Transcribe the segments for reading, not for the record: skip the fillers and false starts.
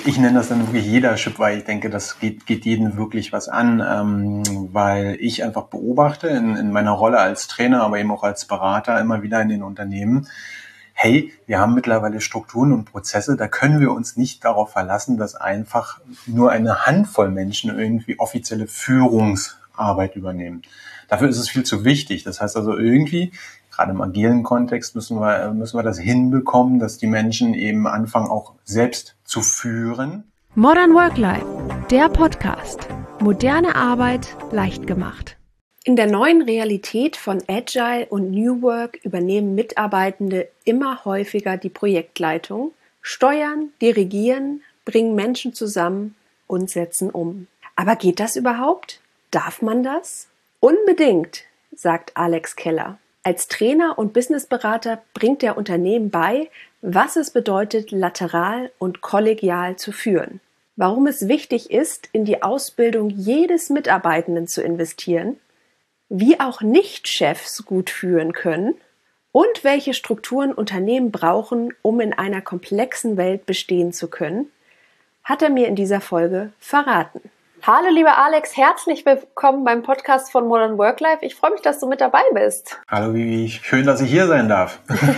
Ich nenne das dann wirklich Leadership, weil ich denke, das geht jeden wirklich was an, weil ich einfach beobachte in meiner Rolle als Trainer, aber eben auch als Berater immer wieder in den Unternehmen, hey, wir haben mittlerweile Strukturen und Prozesse, da können wir uns nicht darauf verlassen, dass einfach nur eine Handvoll Menschen irgendwie offizielle Führungsarbeit übernehmen. Dafür ist es viel zu wichtig. Das heißt also irgendwie, gerade im agilen Kontext müssen wir das hinbekommen, dass die Menschen eben anfangen, auch selbst zu führen. Modern Work Life, der Podcast. Moderne Arbeit leicht gemacht. In der neuen Realität von Agile und New Work übernehmen Mitarbeitende immer häufiger die Projektleitung, steuern, dirigieren, bringen Menschen zusammen und setzen um. Aber geht das überhaupt? Darf man das? Unbedingt, sagt Alex Keller. Als Trainer und Businessberater bringt er Unternehmen bei, was es bedeutet, lateral und kollegial zu führen. Warum es wichtig ist, in die Ausbildung jedes Mitarbeitenden zu investieren, wie auch Nicht-Chefs gut führen können und welche Strukturen Unternehmen brauchen, um in einer komplexen Welt bestehen zu können, hat er mir in dieser Folge verraten. Hallo lieber Alex, herzlich willkommen beim Podcast von Modern Work Life. Ich freue mich, dass du mit dabei bist. Hallo Vivi, schön, dass ich hier sein darf.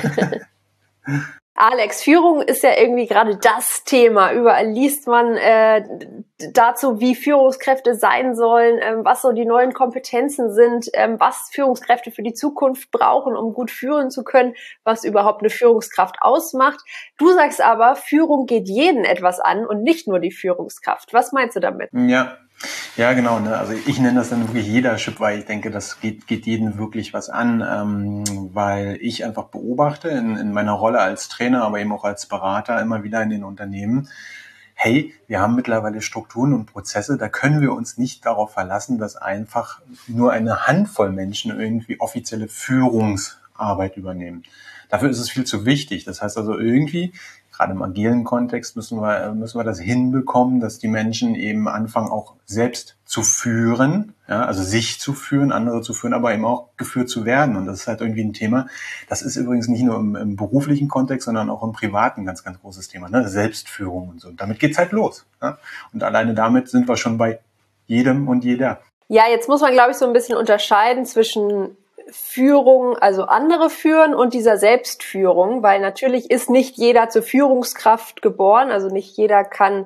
Alex, Führung ist ja irgendwie gerade das Thema. Überall liest man dazu, wie Führungskräfte sein sollen, was so die neuen Kompetenzen sind, was Führungskräfte für die Zukunft brauchen, um gut führen zu können, was überhaupt eine Führungskraft ausmacht. Du sagst aber, Führung geht jeden etwas an und nicht nur die Führungskraft. Was meinst du damit? Ja, genau. Ne? Also ich nenne das dann wirklich Leadership, weil ich denke, das geht jeden wirklich was an, weil ich einfach beobachte in meiner Rolle als Trainer, aber eben auch als Berater immer wieder in den Unternehmen, hey, wir haben mittlerweile Strukturen und Prozesse, da können wir uns nicht darauf verlassen, dass einfach nur eine Handvoll Menschen irgendwie offizielle Führungsarbeit übernehmen. Dafür ist es viel zu wichtig. Das heißt also irgendwie, gerade im agilen Kontext müssen wir das hinbekommen, dass die Menschen eben anfangen, auch selbst zu führen, ja, also sich zu führen, andere zu führen, aber eben auch geführt zu werden. Und das ist halt irgendwie ein Thema, das ist übrigens nicht nur im beruflichen Kontext, sondern auch im privaten ganz, ganz großes Thema, ne? Selbstführung und so. Und damit geht's halt los. Ja? Und alleine damit sind wir schon bei jedem und jeder. Ja, jetzt muss man, glaube ich, so ein bisschen unterscheiden zwischen Führung, also andere führen und dieser Selbstführung, weil natürlich ist nicht jeder zur Führungskraft geboren, also nicht jeder kann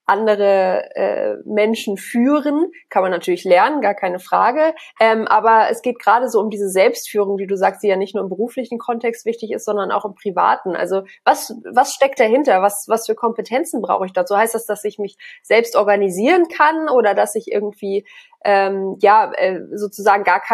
andere Menschen führen, kann man natürlich lernen, gar keine Frage, aber es geht gerade so um diese Selbstführung, die du sagst, die ja nicht nur im beruflichen Kontext wichtig ist, sondern auch im privaten. Also was steckt dahinter? Was für Kompetenzen brauche ich dazu? Heißt das, dass ich mich selbst organisieren kann oder dass ich irgendwie sozusagen gar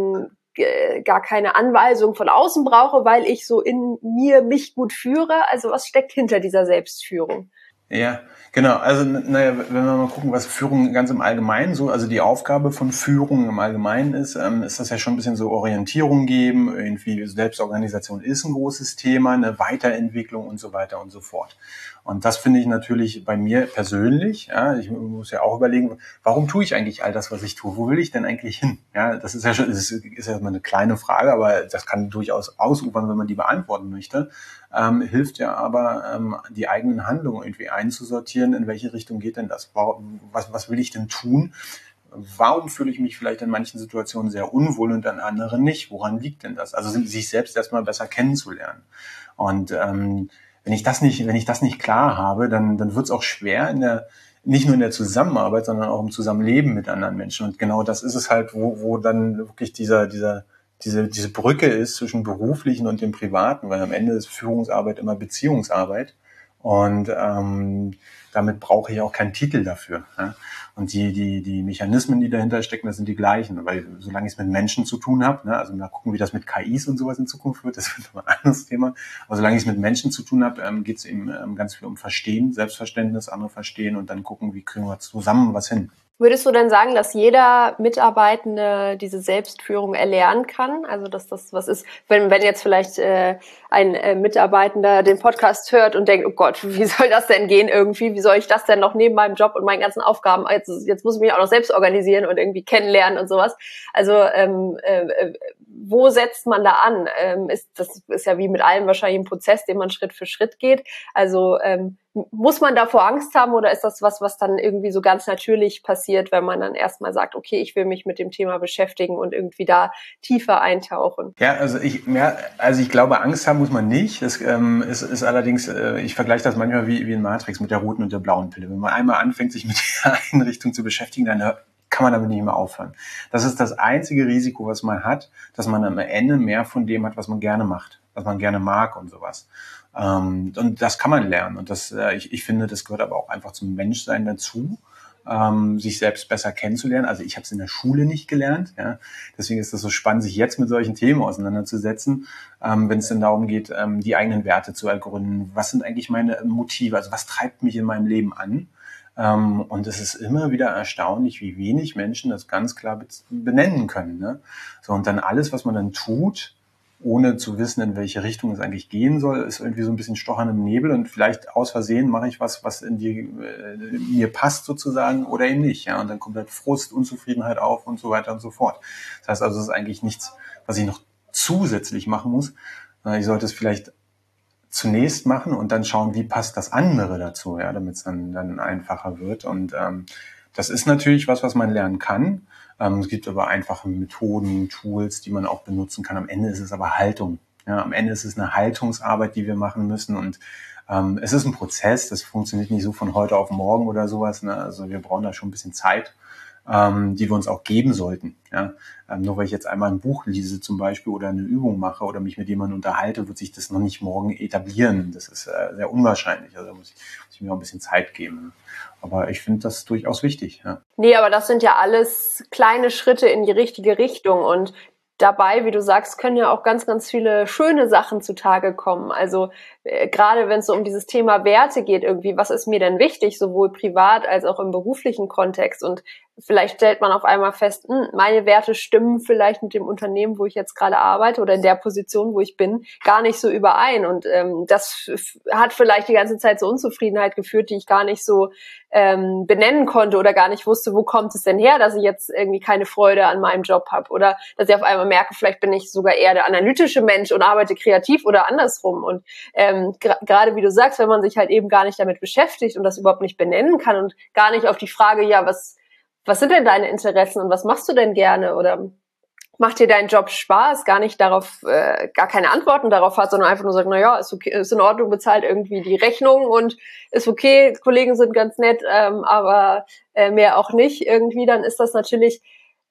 keine Anweisung von außen brauche, weil ich so in mir mich gut führe? Also was steckt hinter dieser Selbstführung? Ja, genau. Also, wenn wir mal gucken, was Führung ganz im Allgemeinen so, also die Aufgabe von Führung im Allgemeinen ist das ja schon ein bisschen so Orientierung geben, irgendwie Selbstorganisation ist ein großes Thema, eine Weiterentwicklung und so weiter und so fort. Und das finde ich natürlich bei mir persönlich, ja, ich muss ja auch überlegen, warum tue ich eigentlich all das, was ich tue? Wo will ich denn eigentlich hin? Ja, das ist ja schon, das ist ja mal eine kleine Frage, aber das kann durchaus ausufern, wenn man die beantworten möchte. Hilft ja aber, die eigenen Handlungen irgendwie einzusortieren, in welche Richtung geht denn das? Was will ich denn tun? Warum fühle ich mich vielleicht in manchen Situationen sehr unwohl und an anderen nicht? Woran liegt denn das? Also sich selbst erstmal besser kennenzulernen. Und wenn ich das nicht klar habe, dann wird es auch schwer nicht nur in der Zusammenarbeit, sondern auch im Zusammenleben mit anderen Menschen. Und genau das ist es halt, wo dann wirklich diese Brücke ist zwischen beruflichen und dem Privaten, weil am Ende ist Führungsarbeit immer Beziehungsarbeit und damit brauche ich auch keinen Titel dafür. Ja? Und die Mechanismen, die dahinter stecken, das sind die gleichen, weil solange ich es mit Menschen zu tun habe, ne, also mal gucken, wie das mit KIs und sowas in Zukunft wird, das wird aber ein anderes Thema, aber solange ich es mit Menschen zu tun habe, geht es eben ganz viel um Verstehen, Selbstverständnis, andere verstehen und dann gucken, wie kriegen wir zusammen was hin. Würdest du denn sagen, dass jeder Mitarbeitende diese Selbstführung erlernen kann? Also dass das was ist, wenn jetzt vielleicht ein Mitarbeitender den Podcast hört und denkt, oh Gott, wie soll das denn gehen irgendwie? Wie soll ich das denn noch neben meinem Job und meinen ganzen Aufgaben, jetzt muss ich mich auch noch selbst organisieren und irgendwie kennenlernen und sowas. Also wo setzt man da an? Das ist ja wie mit allem wahrscheinlich ein Prozess, den man Schritt für Schritt geht. Also muss man davor Angst haben oder ist das was dann irgendwie so ganz natürlich passiert, wenn man dann erstmal sagt, okay, ich will mich mit dem Thema beschäftigen und irgendwie da tiefer eintauchen? Ja, also ich glaube, Angst haben muss man nicht. Das ist allerdings, ich vergleiche das manchmal wie in Matrix mit der roten und der blauen Pille. Wenn man einmal anfängt, sich mit der Einrichtung zu beschäftigen, dann kann man damit nicht mehr aufhören. Das ist das einzige Risiko, was man hat, dass man am Ende mehr von dem hat, was man gerne macht, was man gerne mag und sowas. Und das kann man lernen. Und ich finde, das gehört aber auch einfach zum Menschsein dazu, sich selbst besser kennenzulernen. Also ich habe es in der Schule nicht gelernt. Ja. Deswegen ist das so spannend, sich jetzt mit solchen Themen auseinanderzusetzen, wenn es denn darum geht, die eigenen Werte zu ergründen. Was sind eigentlich meine Motive? Also was treibt mich in meinem Leben an? Und es ist immer wieder erstaunlich, wie wenig Menschen das ganz klar benennen können. Ne? So, und dann alles, was man dann tut, ohne zu wissen, in welche Richtung es eigentlich gehen soll, ist irgendwie so ein bisschen Stochern im Nebel und vielleicht aus Versehen mache ich was in mir passt sozusagen oder eben nicht. Ja? Und dann kommt halt Frust, Unzufriedenheit auf und so weiter und so fort. Das heißt also, es ist eigentlich nichts, was ich noch zusätzlich machen muss. Ich sollte es vielleicht zunächst machen und dann schauen, wie passt das andere dazu, ja, damit es dann einfacher wird. Und das ist natürlich was man lernen kann. Es gibt aber einfache Methoden, Tools, die man auch benutzen kann. Am Ende ist es aber Haltung. Ja, am Ende ist es eine Haltungsarbeit, die wir machen müssen. Und es ist ein Prozess, das funktioniert nicht so von heute auf morgen oder sowas. Ne? Also wir brauchen da schon ein bisschen Zeit, die wir uns auch geben sollten. Ja? Nur weil ich jetzt einmal ein Buch lese zum Beispiel oder eine Übung mache oder mich mit jemandem unterhalte, wird sich das noch nicht morgen etablieren. Das ist sehr unwahrscheinlich. Also da muss ich mir auch ein bisschen Zeit geben. Aber ich finde das durchaus wichtig. Ja. Nee, aber das sind ja alles kleine Schritte in die richtige Richtung und dabei, wie du sagst, können ja auch ganz, ganz viele schöne Sachen zutage kommen. Also gerade wenn es so um dieses Thema Werte geht, irgendwie, was ist mir denn wichtig, sowohl privat als auch im beruflichen Kontext? Und vielleicht stellt man auf einmal fest, meine Werte stimmen vielleicht mit dem Unternehmen, wo ich jetzt gerade arbeite oder in der Position, wo ich bin, gar nicht so überein. Und das hat vielleicht die ganze Zeit so Unzufriedenheit geführt, die ich gar nicht so benennen konnte oder gar nicht wusste, wo kommt es denn her, dass ich jetzt irgendwie keine Freude an meinem Job habe oder dass ich auf einmal merke, vielleicht bin ich sogar eher der analytische Mensch und arbeite kreativ oder andersrum. Und gerade wie du sagst, wenn man sich halt eben gar nicht damit beschäftigt und das überhaupt nicht benennen kann und gar nicht auf die Frage, ja, was sind denn deine Interessen und was machst du denn gerne oder macht dir dein Job Spaß, gar nicht darauf, gar keine Antworten darauf hat, sondern einfach nur sagt, na ja, ist okay, ist in Ordnung, bezahlt irgendwie die Rechnung und ist okay, Kollegen sind ganz nett, aber mehr auch nicht irgendwie, dann ist das natürlich,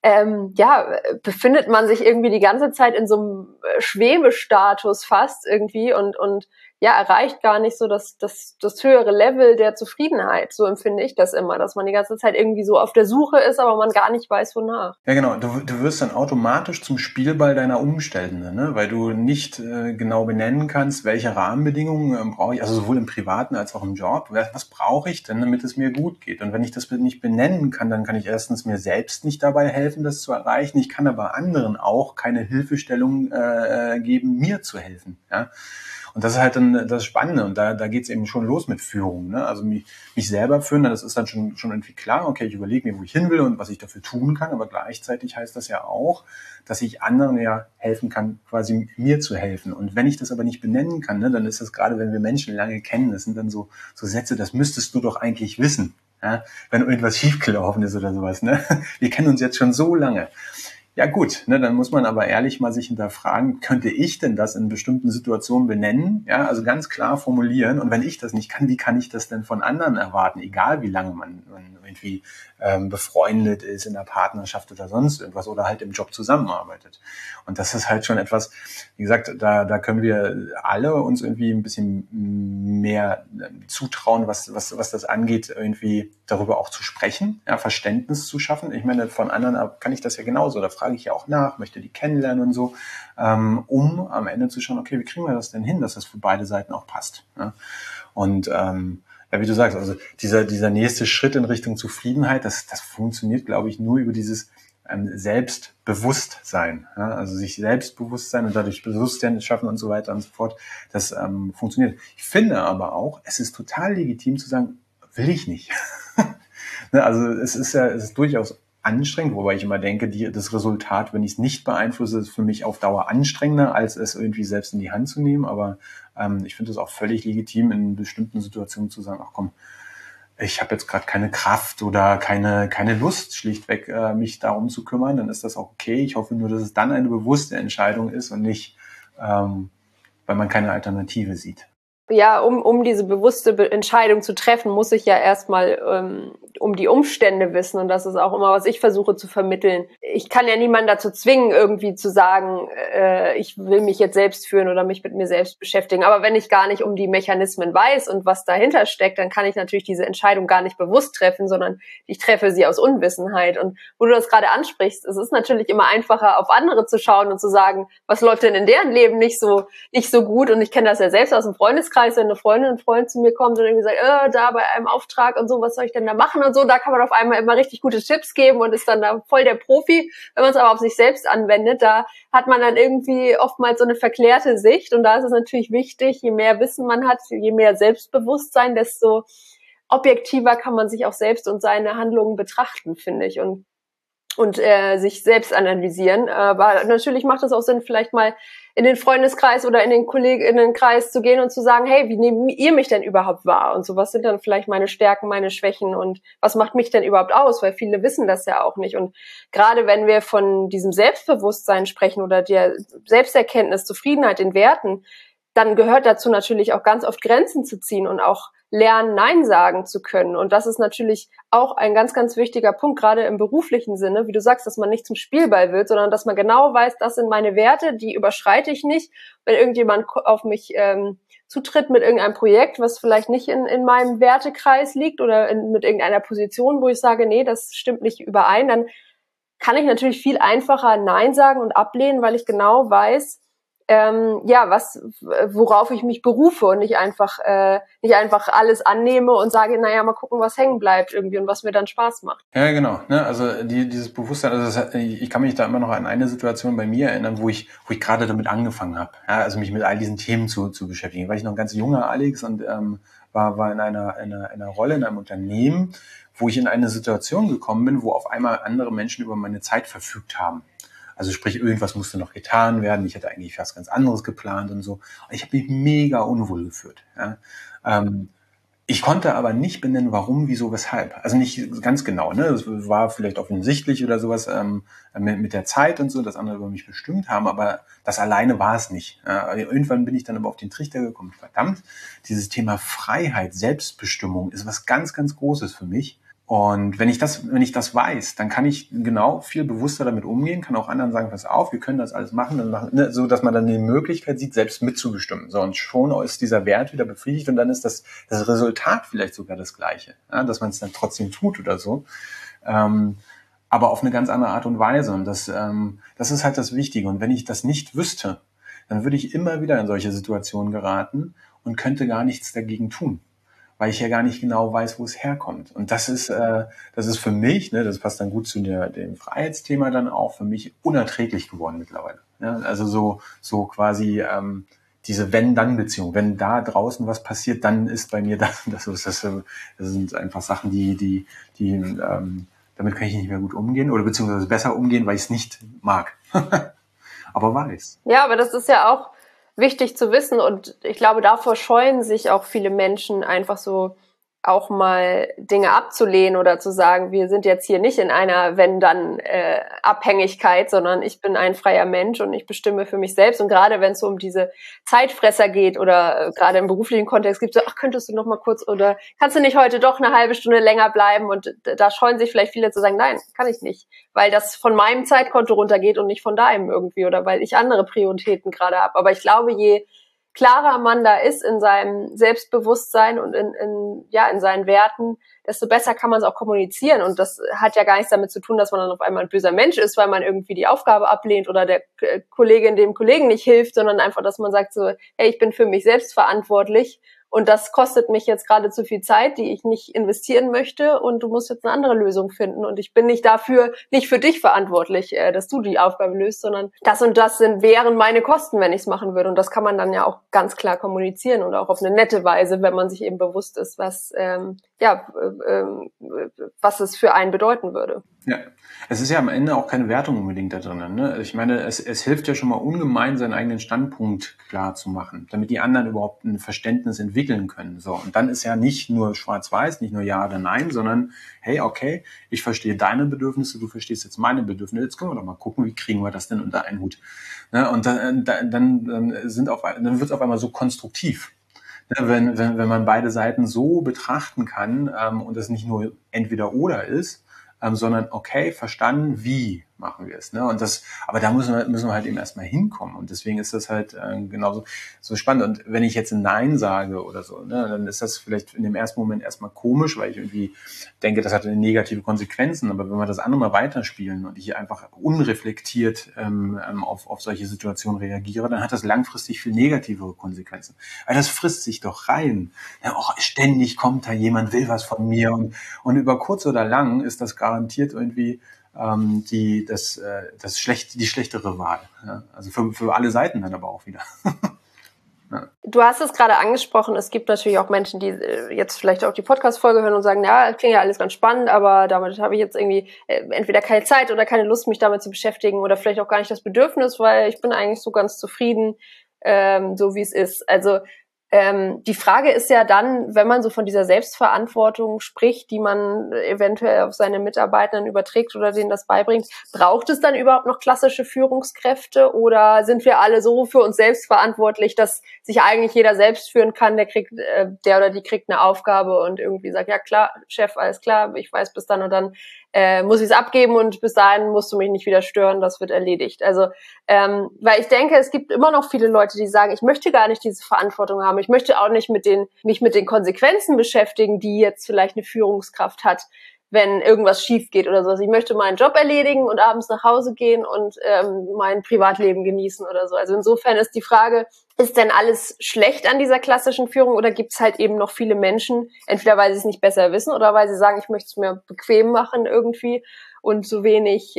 befindet man sich irgendwie die ganze Zeit in so einem Schwebestatus fast irgendwie und erreicht gar nicht so das höhere Level der Zufriedenheit. So empfinde ich das immer, dass man die ganze Zeit irgendwie so auf der Suche ist, aber man gar nicht weiß, wonach. Ja, genau. Du wirst dann automatisch zum Spielball deiner Umstände, ne? Weil du nicht genau benennen kannst, welche Rahmenbedingungen brauche ich, also sowohl im Privaten als auch im Job. Was brauche ich denn, damit es mir gut geht? Und wenn ich das nicht benennen kann, dann kann ich erstens mir selbst nicht dabei helfen, das zu erreichen. Ich kann aber anderen auch keine Hilfestellung geben, mir zu helfen. Ja? Und das ist halt dann das Spannende und da geht's eben schon los mit Führung. Ne? Also mich selber führen, das ist dann schon irgendwie klar, okay, ich überlege mir, wo ich hin will und was ich dafür tun kann, aber gleichzeitig heißt das ja auch, dass ich anderen ja helfen kann, quasi mir zu helfen. Und wenn ich das aber nicht benennen kann, ne, dann ist das gerade, wenn wir Menschen lange kennen, das sind dann so Sätze, das müsstest du doch eigentlich wissen, ja? Wenn irgendwas schiefgelaufen ist oder sowas. Ne? Wir kennen uns jetzt schon so lange. Ja gut, ne, dann muss man aber ehrlich mal sich hinterfragen, könnte ich denn das in bestimmten Situationen benennen? Ja, also ganz klar formulieren. Und wenn ich das nicht kann, wie kann ich das denn von anderen erwarten? Egal wie lange man irgendwie befreundet ist in der Partnerschaft oder sonst irgendwas oder halt im Job zusammenarbeitet. Und das ist halt schon etwas, wie gesagt, da können wir alle uns irgendwie ein bisschen mehr zutrauen, was das angeht, irgendwie darüber auch zu sprechen, ja, Verständnis zu schaffen. Ich meine, von anderen kann ich das ja genauso. Da frage ich ja auch nach, möchte die kennenlernen und so, um am Ende zu schauen, okay, wie kriegen wir das denn hin, dass das für beide Seiten auch passt. Ja? Und ja, wie du sagst, also dieser nächste Schritt in Richtung Zufriedenheit, das funktioniert, glaube ich, nur über dieses Selbstbewusstsein. Ja? Also sich Selbstbewusstsein und dadurch Bewusstsein schaffen und so weiter und so fort. Das funktioniert. Ich finde aber auch, es ist total legitim zu sagen, will ich nicht. Ne? Also es ist durchaus anstrengend, wobei ich immer denke, das Resultat, wenn ich es nicht beeinflusse, ist für mich auf Dauer anstrengender, als es irgendwie selbst in die Hand zu nehmen. Aber ich finde es auch völlig legitim, in bestimmten Situationen zu sagen, ach komm, ich habe jetzt gerade keine Kraft oder keine Lust, schlichtweg mich darum zu kümmern, dann ist das auch okay. Ich hoffe nur, dass es dann eine bewusste Entscheidung ist und nicht, weil man keine Alternative sieht. Ja, um diese bewusste Entscheidung zu treffen, muss ich ja erstmal um die Umstände wissen. Und das ist auch immer, was ich versuche zu vermitteln. Ich kann ja niemanden dazu zwingen, irgendwie zu sagen, ich will mich jetzt selbst führen oder mich mit mir selbst beschäftigen. Aber wenn ich gar nicht um die Mechanismen weiß und was dahinter steckt, dann kann ich natürlich diese Entscheidung gar nicht bewusst treffen, sondern ich treffe sie aus Unwissenheit. Und wo du das gerade ansprichst, es ist natürlich immer einfacher, auf andere zu schauen und zu sagen, was läuft denn in deren Leben nicht so gut? Und ich kenne das ja selbst aus dem Freundeskreis, wenn eine Freundin, ein Freund zu mir kommt und irgendwie sagt, da bei einem Auftrag und so, was soll ich denn da machen und so, da kann man auf einmal immer richtig gute Tipps geben und ist dann da voll der Profi. Wenn man es aber auf sich selbst anwendet, da hat man dann irgendwie oftmals so eine verklärte Sicht und da ist es natürlich wichtig, je mehr Wissen man hat, je mehr Selbstbewusstsein, desto objektiver kann man sich auch selbst und seine Handlungen betrachten, finde ich, und sich selbst analysieren. Aber natürlich macht es auch Sinn, vielleicht mal in den Freundeskreis oder in den Kolleginnenkreis zu gehen und zu sagen, hey, wie nehmt ihr mich denn überhaupt wahr? Und so, was sind dann vielleicht meine Stärken, meine Schwächen und was macht mich denn überhaupt aus? Weil viele wissen das ja auch nicht. Und gerade wenn wir von diesem Selbstbewusstsein sprechen oder der Selbsterkenntnis, Zufriedenheit, den Werten, dann gehört dazu natürlich auch ganz oft Grenzen zu ziehen und auch lernen, Nein sagen zu können. Und das ist natürlich auch ein ganz, ganz wichtiger Punkt, gerade im beruflichen Sinne, wie du sagst, dass man nicht zum Spielball wird, sondern dass man genau weiß, das sind meine Werte, die überschreite ich nicht. Wenn irgendjemand auf mich zutritt mit irgendeinem Projekt, was vielleicht nicht in meinem Wertekreis liegt oder mit irgendeiner Position, wo ich sage, nee, das stimmt nicht überein, dann kann ich natürlich viel einfacher Nein sagen und ablehnen, weil ich genau weiß, worauf ich mich berufe und nicht einfach alles annehme und sage, naja, mal gucken, was hängen bleibt irgendwie und was mir dann Spaß macht. Ja, genau. Ne? Also dieses Bewusstsein, ich kann mich da immer noch an eine Situation bei mir erinnern, wo ich gerade damit angefangen habe, ja, also mich mit all diesen Themen zu beschäftigen. War ich noch ein ganz junger Alex und war in einer Rolle in einem Unternehmen, wo ich in eine Situation gekommen bin, wo auf einmal andere Menschen über meine Zeit verfügt haben. Also sprich, irgendwas musste noch getan werden. Ich hatte eigentlich was ganz anderes geplant und so. Und ich habe mich mega unwohl gefühlt. Ja. Ich konnte aber nicht benennen, warum, wieso, weshalb. Also nicht ganz genau. Ne? Das war vielleicht offensichtlich oder sowas mit der Zeit und so, dass andere über mich bestimmt haben. Aber das alleine war es nicht. Ja. Irgendwann bin ich dann aber auf den Trichter gekommen. Verdammt, dieses Thema Freiheit, Selbstbestimmung ist was ganz, ganz Großes für mich. Und wenn ich das weiß, dann kann ich genau viel bewusster damit umgehen, kann auch anderen sagen, pass auf, wir können das alles machen, so dass man dann die Möglichkeit sieht, selbst mitzubestimmen. So, und schon ist dieser Wert wieder befriedigt und dann ist das Resultat vielleicht sogar das gleiche, ja, dass man es dann trotzdem tut oder so. Aber auf eine ganz andere Art und Weise. Und das ist halt das Wichtige. Und wenn ich das nicht wüsste, dann würde ich immer wieder in solche Situationen geraten und könnte gar nichts dagegen tun, weil ich ja gar nicht genau weiß, wo es herkommt. Und das ist für mich, ne, das passt dann gut zu dem Freiheitsthema dann auch, für mich unerträglich geworden mittlerweile. Ja, also so quasi diese Wenn-Dann-Beziehung. Wenn da draußen was passiert, dann ist bei mir das sind einfach Sachen, die damit kann ich nicht mehr gut umgehen oder beziehungsweise besser umgehen, weil ich es nicht mag. Aber weiß. Ja, aber das ist ja auch wichtig zu wissen und ich glaube, davor scheuen sich auch viele Menschen einfach so auch mal Dinge abzulehnen oder zu sagen, wir sind jetzt hier nicht in einer Wenn-Dann-Abhängigkeit, sondern ich bin ein freier Mensch und ich bestimme für mich selbst. Und gerade wenn es so um diese Zeitfresser geht oder gerade im beruflichen Kontext gibt es so, ach, könntest du noch mal kurz oder kannst du nicht heute doch eine halbe Stunde länger bleiben? Und da scheuen sich vielleicht viele zu sagen, nein, kann ich nicht, weil das von meinem Zeitkonto runtergeht und nicht von deinem irgendwie oder weil ich andere Prioritäten gerade habe. Aber ich glaube, je klarer man da ist in seinem Selbstbewusstsein und in seinen Werten, desto besser kann man es auch kommunizieren. Und das hat ja gar nichts damit zu tun, dass man dann auf einmal ein böser Mensch ist, weil man irgendwie die Aufgabe ablehnt oder der Kollegin dem Kollegen nicht hilft, sondern einfach, dass man sagt so, hey, ich bin für mich selbst verantwortlich und das kostet mich jetzt gerade zu viel Zeit, die ich nicht investieren möchte und du musst jetzt eine andere Lösung finden und ich bin nicht für dich verantwortlich, dass du die Aufgabe löst, sondern das und das wären meine Kosten, wenn ich es machen würde und das kann man dann ja auch ganz klar kommunizieren und auch auf eine nette Weise, wenn man sich eben bewusst ist, was es für einen bedeuten würde. Ja, es ist ja am Ende auch keine Wertung unbedingt da drin. Ne? Ich meine, es hilft ja schon mal ungemein, seinen eigenen Standpunkt klar zu machen, damit die anderen überhaupt ein Verständnis entwickeln können. So, und dann ist ja nicht nur schwarz-weiß, nicht nur ja oder nein, sondern hey, okay, ich verstehe deine Bedürfnisse, du verstehst jetzt meine Bedürfnisse. Jetzt können wir doch mal gucken, wie kriegen wir das denn unter einen Hut. Ne? Und dann wird es auf einmal so konstruktiv. Wenn man beide Seiten so betrachten kann und es nicht nur entweder oder ist, sondern okay, verstanden, wie machen wir es. Ne? Und aber da müssen wir halt eben erstmal hinkommen. Und deswegen ist das halt genauso so spannend. Und wenn ich jetzt ein Nein sage oder so, ne, dann ist das vielleicht in dem ersten Moment erstmal komisch, weil ich irgendwie denke, das hat negative Konsequenzen. Aber wenn wir das andere mal weiterspielen und ich einfach unreflektiert auf solche Situationen reagiere, dann hat das langfristig viel negativere Konsequenzen. Weil das frisst sich doch rein. Ja, ständig kommt da jemand, will was von mir. Und über kurz oder lang ist das garantiert irgendwie die schlechtere Wahl. Ja? Also für alle Seiten dann aber auch wieder. Ja. Du hast es gerade angesprochen, es gibt natürlich auch Menschen, die jetzt vielleicht auch die Podcast-Folge hören und sagen, ja, das klingt ja alles ganz spannend, aber damit habe ich jetzt irgendwie entweder keine Zeit oder keine Lust, mich damit zu beschäftigen oder vielleicht auch gar nicht das Bedürfnis, weil ich bin eigentlich so ganz zufrieden, so wie es ist. Also die Frage ist ja dann, wenn man so von dieser Selbstverantwortung spricht, die man eventuell auf seine Mitarbeitenden überträgt oder denen das beibringt, braucht es dann überhaupt noch klassische Führungskräfte oder sind wir alle so für uns selbst verantwortlich, dass sich eigentlich jeder selbst führen kann, der oder die kriegt eine Aufgabe und irgendwie sagt, ja klar, Chef, alles klar, ich weiß bis dann und dann muss ich es abgeben und bis dahin musst du mich nicht wieder stören, das wird erledigt. Also, weil ich denke, es gibt immer noch viele Leute, die sagen, ich möchte gar nicht diese Verantwortung haben, ich möchte auch nicht mich mit den Konsequenzen beschäftigen, die jetzt vielleicht eine Führungskraft hat, wenn irgendwas schief geht oder sowas. Ich möchte meinen Job erledigen und abends nach Hause gehen und mein Privatleben genießen oder so. Also insofern ist die Frage, ist denn alles schlecht an dieser klassischen Führung oder gibt es halt eben noch viele Menschen, entweder weil sie es nicht besser wissen oder weil sie sagen, ich möchte es mir bequem machen irgendwie und so wenig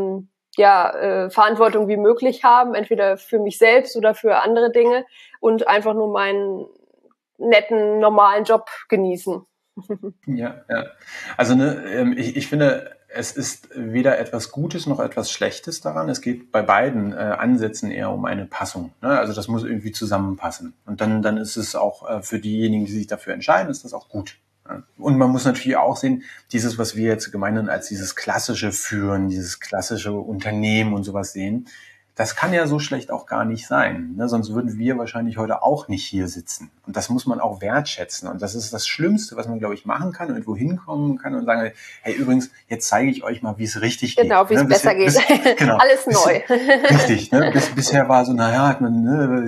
Verantwortung wie möglich haben, entweder für mich selbst oder für andere Dinge und einfach nur meinen netten, normalen Job genießen. Ja. Also ich finde, es ist weder etwas Gutes noch etwas Schlechtes daran. Es geht bei beiden Ansätzen eher um eine Passung. Ne? Also das muss irgendwie zusammenpassen. Und dann ist es auch für diejenigen, die sich dafür entscheiden, ist das auch gut. Ja? Und man muss natürlich auch sehen, dieses, was wir jetzt gemeinhin als dieses klassische Führen, dieses klassische Unternehmen und sowas sehen, das kann ja so schlecht auch gar nicht sein. Ne? Sonst würden wir wahrscheinlich heute auch nicht hier sitzen. Und das muss man auch wertschätzen. Und das ist das Schlimmste, was man, glaube ich, machen kann, irgendwo hinkommen kann und sagen, hey, übrigens, jetzt zeige ich euch mal, wie es richtig geht. Genau, wie es besser geht. Genau. Alles neu. Richtig. Ne? Bisher war so, hat man,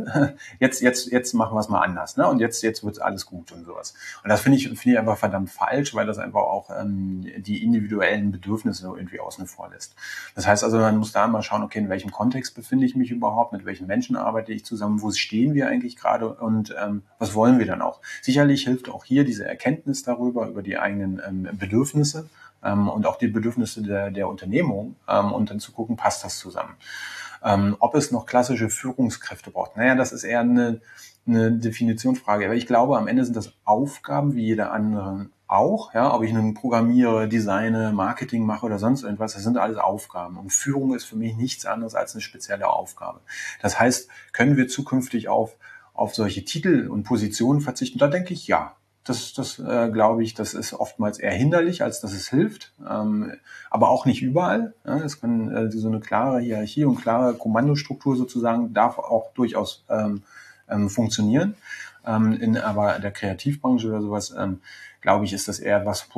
jetzt machen wir es mal anders. Ne? Und jetzt wird alles gut und sowas. Und das finde ich einfach verdammt falsch, weil das einfach auch die individuellen Bedürfnisse irgendwie außen vor lässt. Das heißt also, man muss da mal schauen, okay, in welchem Kontext befinde ich mich überhaupt, mit welchen Menschen arbeite ich zusammen, wo stehen wir eigentlich gerade und was wollen wir dann auch. Sicherlich hilft auch hier diese Erkenntnis darüber, über die eigenen Bedürfnisse und auch die Bedürfnisse der Unternehmung und dann zu gucken, passt das zusammen. Ob es noch klassische Führungskräfte braucht, das ist eher eine Definitionsfrage, aber ich glaube, am Ende sind das Aufgaben wie jeder andere auch, ja, ob ich nun programmiere, designe, Marketing mache oder sonst irgendwas, das sind alles Aufgaben. Und Führung ist für mich nichts anderes als eine spezielle Aufgabe. Das heißt, können wir zukünftig auf solche Titel und Positionen verzichten? Da denke ich, ja. Das glaube ich, das ist oftmals eher hinderlich, als dass es hilft. Aber auch nicht überall. Ja, es kann so eine klare Hierarchie und klare Kommandostruktur sozusagen darf auch durchaus funktionieren. Aber der Kreativbranche oder sowas, glaube ich, ist das eher was,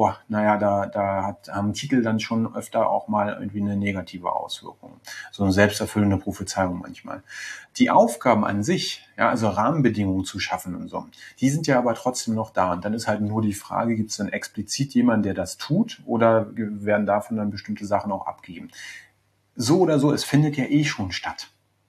haben Titel dann schon öfter auch mal irgendwie eine negative Auswirkung. So eine selbsterfüllende Prophezeiung manchmal. Die Aufgaben an sich, ja, also Rahmenbedingungen zu schaffen und so, die sind ja aber trotzdem noch da. Und dann ist halt nur die Frage, gibt es dann explizit jemanden, der das tut oder werden davon dann bestimmte Sachen auch abgegeben? So oder so, es findet ja schon statt.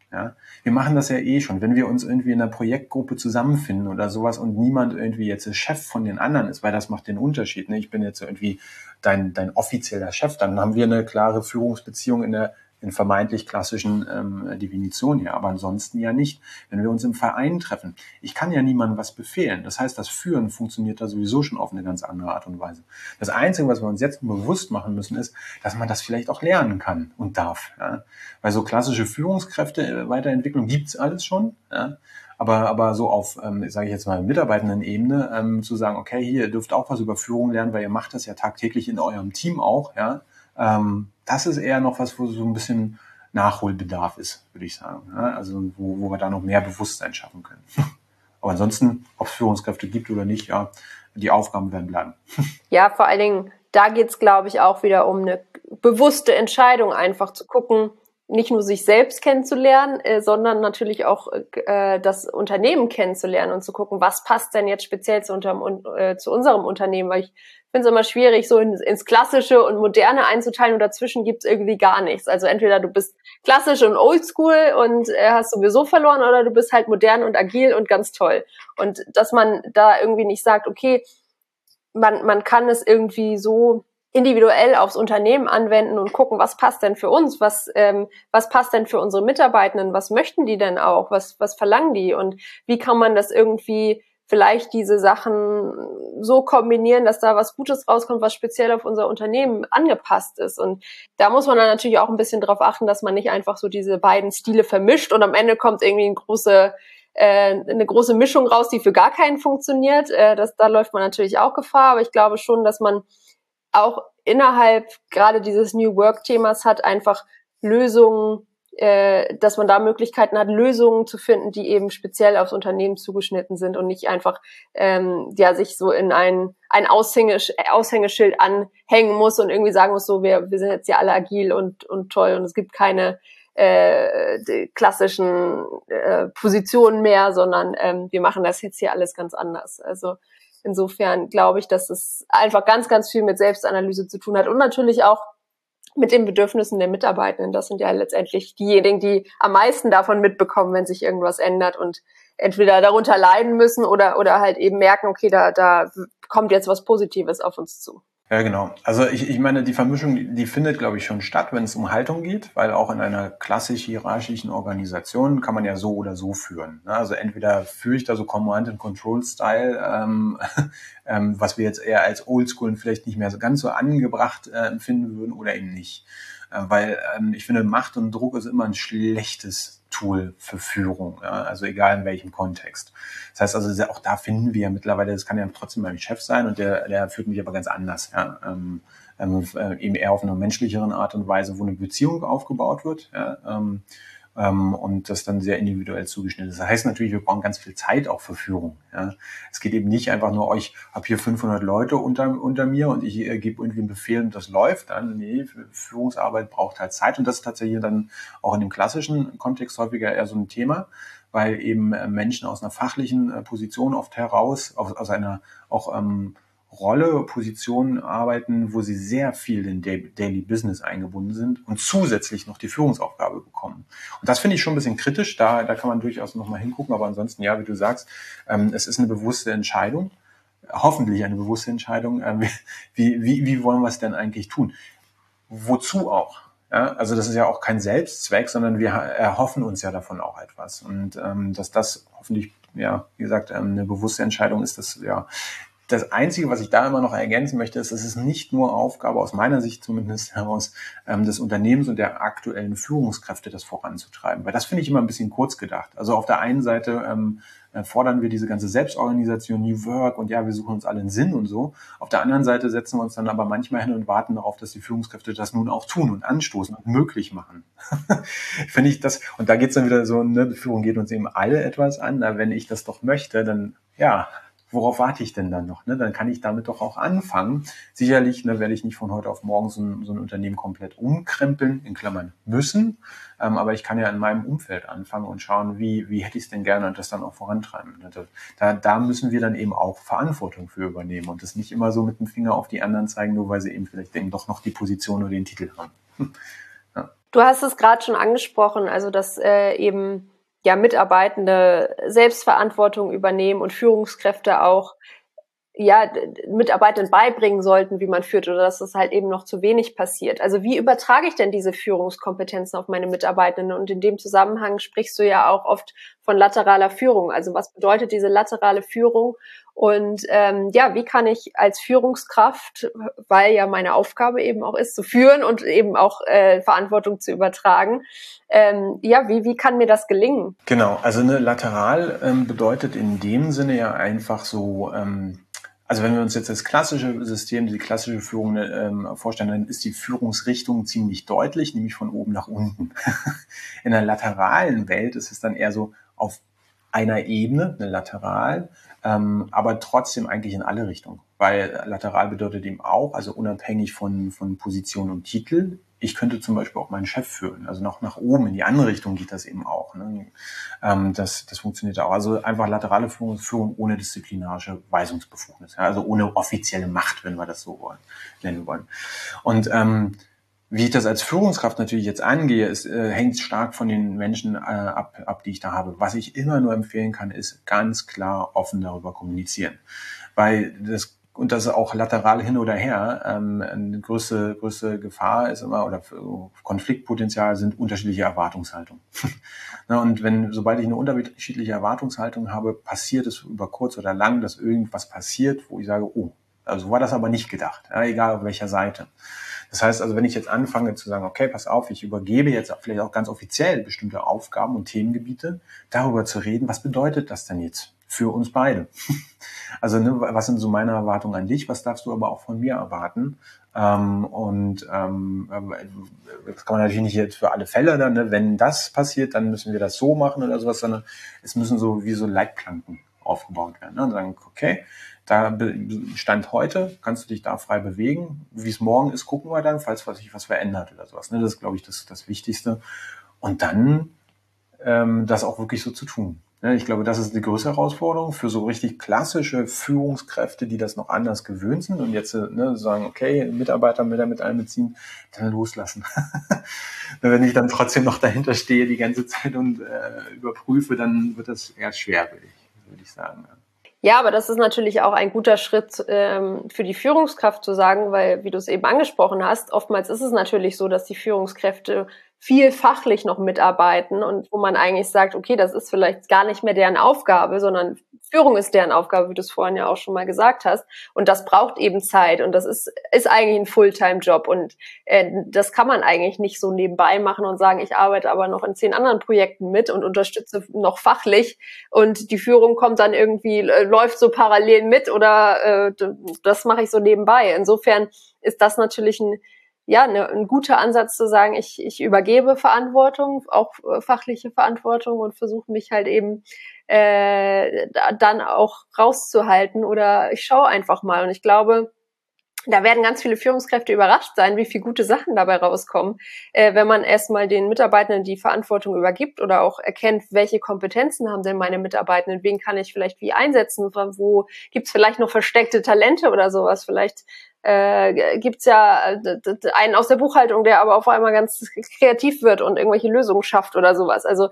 Ja, wir machen das ja eh schon. Wenn wir uns irgendwie in einer Projektgruppe zusammenfinden oder sowas und niemand irgendwie jetzt der Chef von den anderen ist, weil das macht den Unterschied. Ne? Ich bin jetzt irgendwie dein offizieller Chef, dann haben wir eine klare Führungsbeziehung in vermeintlich klassischen Definitionen, ja, aber ansonsten ja nicht. Wenn wir uns im Verein treffen, ich kann ja niemandem was befehlen. Das heißt, das Führen funktioniert da sowieso schon auf eine ganz andere Art und Weise. Das Einzige, was wir uns jetzt bewusst machen müssen, ist, dass man das vielleicht auch lernen kann und darf. Ja? Weil so klassische Führungskräfte, Weiterentwicklung gibt's alles schon, ja? Aber so auf, sage ich jetzt mal, Mitarbeitendenebene, zu sagen, okay, hier, ihr dürft auch was über Führung lernen, weil ihr macht das ja tagtäglich in eurem Team auch, ja. Das ist eher noch was, wo so ein bisschen Nachholbedarf ist, würde ich sagen. Ja? Also wo wir da noch mehr Bewusstsein schaffen können. Aber ansonsten, ob es Führungskräfte gibt oder nicht, ja, die Aufgaben werden bleiben. Ja, vor allen Dingen, da geht's, glaube ich, auch wieder um eine bewusste Entscheidung, einfach zu gucken, nicht nur sich selbst kennenzulernen, sondern natürlich auch das Unternehmen kennenzulernen und zu gucken, was passt denn jetzt speziell zu unserem Unternehmen, weil ich finde es immer schwierig, so ins Klassische und Moderne einzuteilen und dazwischen gibt's irgendwie gar nichts. Also entweder du bist klassisch und oldschool und hast sowieso verloren oder du bist halt modern und agil und ganz toll. Und dass man da irgendwie nicht sagt, okay, man kann es irgendwie so individuell aufs Unternehmen anwenden und gucken, was passt denn für uns, was passt denn für unsere Mitarbeitenden, was möchten die denn auch, was verlangen die und wie kann man das irgendwie vielleicht diese Sachen so kombinieren, dass da was Gutes rauskommt, was speziell auf unser Unternehmen angepasst ist. Und da muss man dann natürlich auch ein bisschen drauf achten, dass man nicht einfach so diese beiden Stile vermischt und am Ende kommt irgendwie eine große Mischung raus, die für gar keinen funktioniert. Da läuft man natürlich auch Gefahr, aber ich glaube schon, dass man auch innerhalb gerade dieses New Work-Themas hat einfach Lösungen, dass man da Möglichkeiten hat, Lösungen zu finden, die eben speziell aufs Unternehmen zugeschnitten sind und nicht einfach sich so in ein Aushängeschild anhängen muss und irgendwie sagen muss, so wir sind jetzt ja alle agil und toll und es gibt keine klassischen Positionen mehr, sondern wir machen das jetzt hier alles ganz anders. Also insofern glaube ich, dass es einfach ganz, ganz viel mit Selbstanalyse zu tun hat und natürlich auch mit den Bedürfnissen der Mitarbeitenden. Das sind ja letztendlich diejenigen, die am meisten davon mitbekommen, wenn sich irgendwas ändert und entweder darunter leiden müssen oder halt eben merken, okay, da kommt jetzt was Positives auf uns zu. Ja, genau. Also ich meine, die Vermischung, die findet, glaube ich, schon statt, wenn es um Haltung geht, weil auch in einer klassisch hierarchischen Organisation kann man ja so oder so führen. Also entweder führe ich da so Command-and-Control-Style, was wir jetzt eher als Oldschool vielleicht nicht mehr so ganz so angebracht empfinden würden oder eben nicht. Weil ich finde, Macht und Druck ist immer ein schlechtes Tool für Führung, ja? Also egal in welchem Kontext. Das heißt also, auch da finden wir mittlerweile, das kann ja trotzdem mein Chef sein und der führt mich aber ganz anders, ja? Eben eher auf einer menschlicheren Art und Weise, wo eine Beziehung aufgebaut wird, ja? Und das dann sehr individuell zugeschnitten ist. Das heißt natürlich, wir brauchen ganz viel Zeit auch für Führung. Ja. Es geht eben nicht einfach nur, ich habe hier 500 Leute unter mir und ich gebe irgendwie einen Befehl und das läuft dann. Nee, Führungsarbeit braucht halt Zeit und das ist tatsächlich dann auch in dem klassischen Kontext häufiger eher so ein Thema, weil eben Menschen aus einer fachlichen Position oft heraus, aus einer auch Rolle, Position arbeiten, wo sie sehr viel in Daily Business eingebunden sind und zusätzlich noch die Führungsaufgabe bekommen. Und das finde ich schon ein bisschen kritisch, da kann man durchaus noch mal hingucken, aber ansonsten, ja, wie du sagst, es ist eine bewusste Entscheidung, hoffentlich eine bewusste Entscheidung, wie wollen wir es denn eigentlich tun? Wozu auch? Ja, also das ist ja auch kein Selbstzweck, sondern wir erhoffen uns ja davon auch etwas. Und dass das hoffentlich, ja, wie gesagt, eine bewusste Entscheidung ist, das ja. Das Einzige, was ich da immer noch ergänzen möchte, ist, es ist nicht nur Aufgabe, aus meiner Sicht zumindest heraus, des Unternehmens und der aktuellen Führungskräfte, das voranzutreiben. Weil das finde ich immer ein bisschen kurz gedacht. Also auf der einen Seite fordern wir diese ganze Selbstorganisation, New Work und ja, wir suchen uns alle einen Sinn und so. Auf der anderen Seite setzen wir uns dann aber manchmal hin und warten darauf, dass die Führungskräfte das nun auch tun und anstoßen und möglich machen. Finde ich das, und da geht's dann wieder so, ne, Führung geht uns eben alle etwas an. Wenn ich das doch möchte, dann ja, worauf warte ich denn dann noch? Ne? Dann kann ich damit doch auch anfangen. Sicherlich werde ich nicht von heute auf morgen so ein Unternehmen komplett umkrempeln, in Klammern müssen, aber ich kann ja in meinem Umfeld anfangen und schauen, wie hätte ich es denn gerne und das dann auch vorantreiben. Da müssen wir dann eben auch Verantwortung für übernehmen und das nicht immer so mit dem Finger auf die anderen zeigen, nur weil sie eben vielleicht eben doch noch die Position oder den Titel haben. Ja. Du hast es gerade schon angesprochen, also dass eben Mitarbeitende Selbstverantwortung übernehmen und Führungskräfte auch Mitarbeitenden beibringen sollten, wie man führt, oder dass das halt eben noch zu wenig passiert. Also wie übertrage ich denn diese Führungskompetenzen auf meine Mitarbeitenden? Und in dem Zusammenhang sprichst du ja auch oft von lateraler Führung. Also was bedeutet diese laterale Führung? Und wie kann ich als Führungskraft, weil ja meine Aufgabe eben auch ist, zu führen und eben auch Verantwortung zu übertragen, wie kann mir das gelingen? Genau, also eine lateral bedeutet in dem Sinne ja einfach so, also wenn wir uns jetzt das klassische System, die klassische Führung vorstellen, dann ist die Führungsrichtung ziemlich deutlich, nämlich von oben nach unten. In der lateralen Welt ist es dann eher so auf einer Ebene, eine lateral, aber trotzdem eigentlich in alle Richtungen. Weil lateral bedeutet eben auch, also unabhängig von Position und Titel, ich könnte zum Beispiel auch meinen Chef führen. Also noch nach oben, in die andere Richtung geht das eben auch. Ne? Das funktioniert auch. Also einfach laterale Führung ohne disziplinarische Weisungsbefugnis. Ja? Also ohne offizielle Macht, wenn wir das so nennen wollen. Und wie ich das als Führungskraft natürlich jetzt angehe, hängt stark von den Menschen ab, die ich da habe. Was ich immer nur empfehlen kann, ist ganz klar offen darüber kommunizieren. Weil das ist auch lateral hin oder her, eine größte Gefahr ist immer, oder Konfliktpotenzial sind unterschiedliche Erwartungshaltungen. Und sobald ich eine unterschiedliche Erwartungshaltung habe, passiert es über kurz oder lang, dass irgendwas passiert, wo ich sage, oh, also war das aber nicht gedacht, ja, egal auf welcher Seite. Das heißt also, wenn ich jetzt anfange zu sagen, okay, pass auf, ich übergebe jetzt vielleicht auch ganz offiziell bestimmte Aufgaben und Themengebiete, darüber zu reden, was bedeutet das denn jetzt für uns beide? Also was sind so meine Erwartungen an dich, was darfst du aber auch von mir erwarten? Das kann man natürlich nicht jetzt für alle Fälle dann, ne? Wenn das passiert, dann müssen wir das so machen oder sowas, sondern es müssen so wie so Leitplanken aufgebaut werden. Ne? Und sagen, okay, da Stand heute, kannst du dich da frei bewegen. Wie es morgen ist, gucken wir dann, falls sich was verändert oder sowas. Ne? Das ist, glaube ich, das Wichtigste. Und dann das auch wirklich so zu tun. Ja, ich glaube, das ist die größte Herausforderung für so richtig klassische Führungskräfte, die das noch anders gewöhnt sind und jetzt sagen, okay, Mitarbeiter mit einbeziehen, dann loslassen. Wenn ich dann trotzdem noch dahinter stehe die ganze Zeit und überprüfe, dann wird das eher schwer, würde ich sagen. Ja, aber das ist natürlich auch ein guter Schritt für die Führungskraft zu sagen, weil, wie du es eben angesprochen hast, oftmals ist es natürlich so, dass die Führungskräfte viel fachlich noch mitarbeiten und wo man eigentlich sagt, okay, das ist vielleicht gar nicht mehr deren Aufgabe, sondern Führung ist deren Aufgabe, wie du es vorhin ja auch schon mal gesagt hast. Und das braucht eben Zeit und das ist eigentlich ein Fulltime-Job und das kann man eigentlich nicht so nebenbei machen und sagen, ich arbeite aber noch in 10 anderen Projekten mit und unterstütze noch fachlich und die Führung kommt dann irgendwie, läuft so parallel mit oder das mache ich so nebenbei. Insofern ist das natürlich ein guter Ansatz zu sagen, ich übergebe Verantwortung, auch fachliche Verantwortung und versuche mich halt eben dann auch rauszuhalten oder ich schaue einfach mal. Und ich glaube, da werden ganz viele Führungskräfte überrascht sein, wie viele gute Sachen dabei rauskommen, wenn man erstmal den Mitarbeitenden die Verantwortung übergibt oder auch erkennt, welche Kompetenzen haben denn meine Mitarbeitenden, wen kann ich vielleicht wie einsetzen, wo gibt's vielleicht noch versteckte Talente oder sowas, vielleicht gibt's ja einen aus der Buchhaltung, der aber auf einmal ganz kreativ wird und irgendwelche Lösungen schafft oder sowas. Also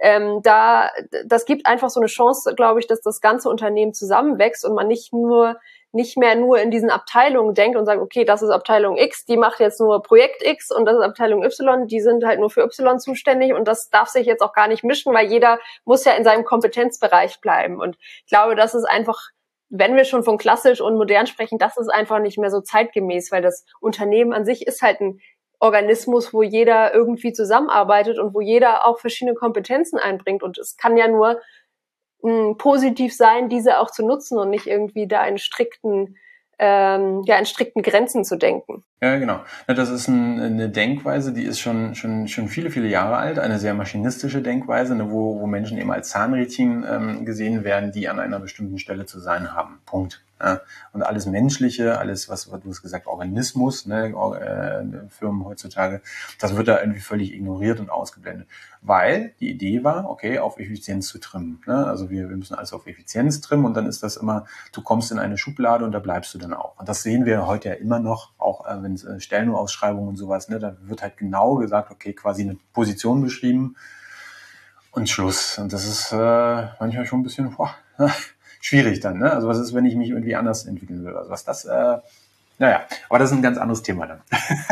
das gibt einfach so eine Chance, glaube ich, dass das ganze Unternehmen zusammenwächst und man nicht mehr nur in diesen Abteilungen denkt und sagt, okay, das ist Abteilung X, die macht jetzt nur Projekt X und das ist Abteilung Y, die sind halt nur für Y zuständig und das darf sich jetzt auch gar nicht mischen, weil jeder muss ja in seinem Kompetenzbereich bleiben. Und ich glaube, das ist einfach, wenn wir schon von klassisch und modern sprechen, das ist einfach nicht mehr so zeitgemäß, weil das Unternehmen an sich ist halt ein Organismus, wo jeder irgendwie zusammenarbeitet und wo jeder auch verschiedene Kompetenzen einbringt und es kann ja nur positiv sein, diese auch zu nutzen und nicht irgendwie da in strikten Grenzen zu denken. Ja, genau. Das ist eine Denkweise, die ist schon viele, viele Jahre alt, eine sehr maschinistische Denkweise, wo Menschen eben als Zahnrädchen gesehen werden, die an einer bestimmten Stelle zu sein haben. Punkt. Und alles Menschliche, alles, was du hast gesagt, Organismus, ne, Firmen heutzutage, das wird da irgendwie völlig ignoriert und ausgeblendet. Weil die Idee war, okay, auf Effizienz zu trimmen. Ne? Also wir müssen alles auf Effizienz trimmen und dann ist das immer, du kommst in eine Schublade und da bleibst du dann auch. Und das sehen wir heute ja immer noch, auch wenn es Stellenausschreibungen und sowas, ne, da wird halt genau gesagt, okay, quasi eine Position beschrieben und Schluss. Und das ist manchmal schon ein bisschen schwierig dann. Ne? Also was ist, wenn ich mich irgendwie anders entwickeln will? Also was das, naja, aber das ist ein ganz anderes Thema dann.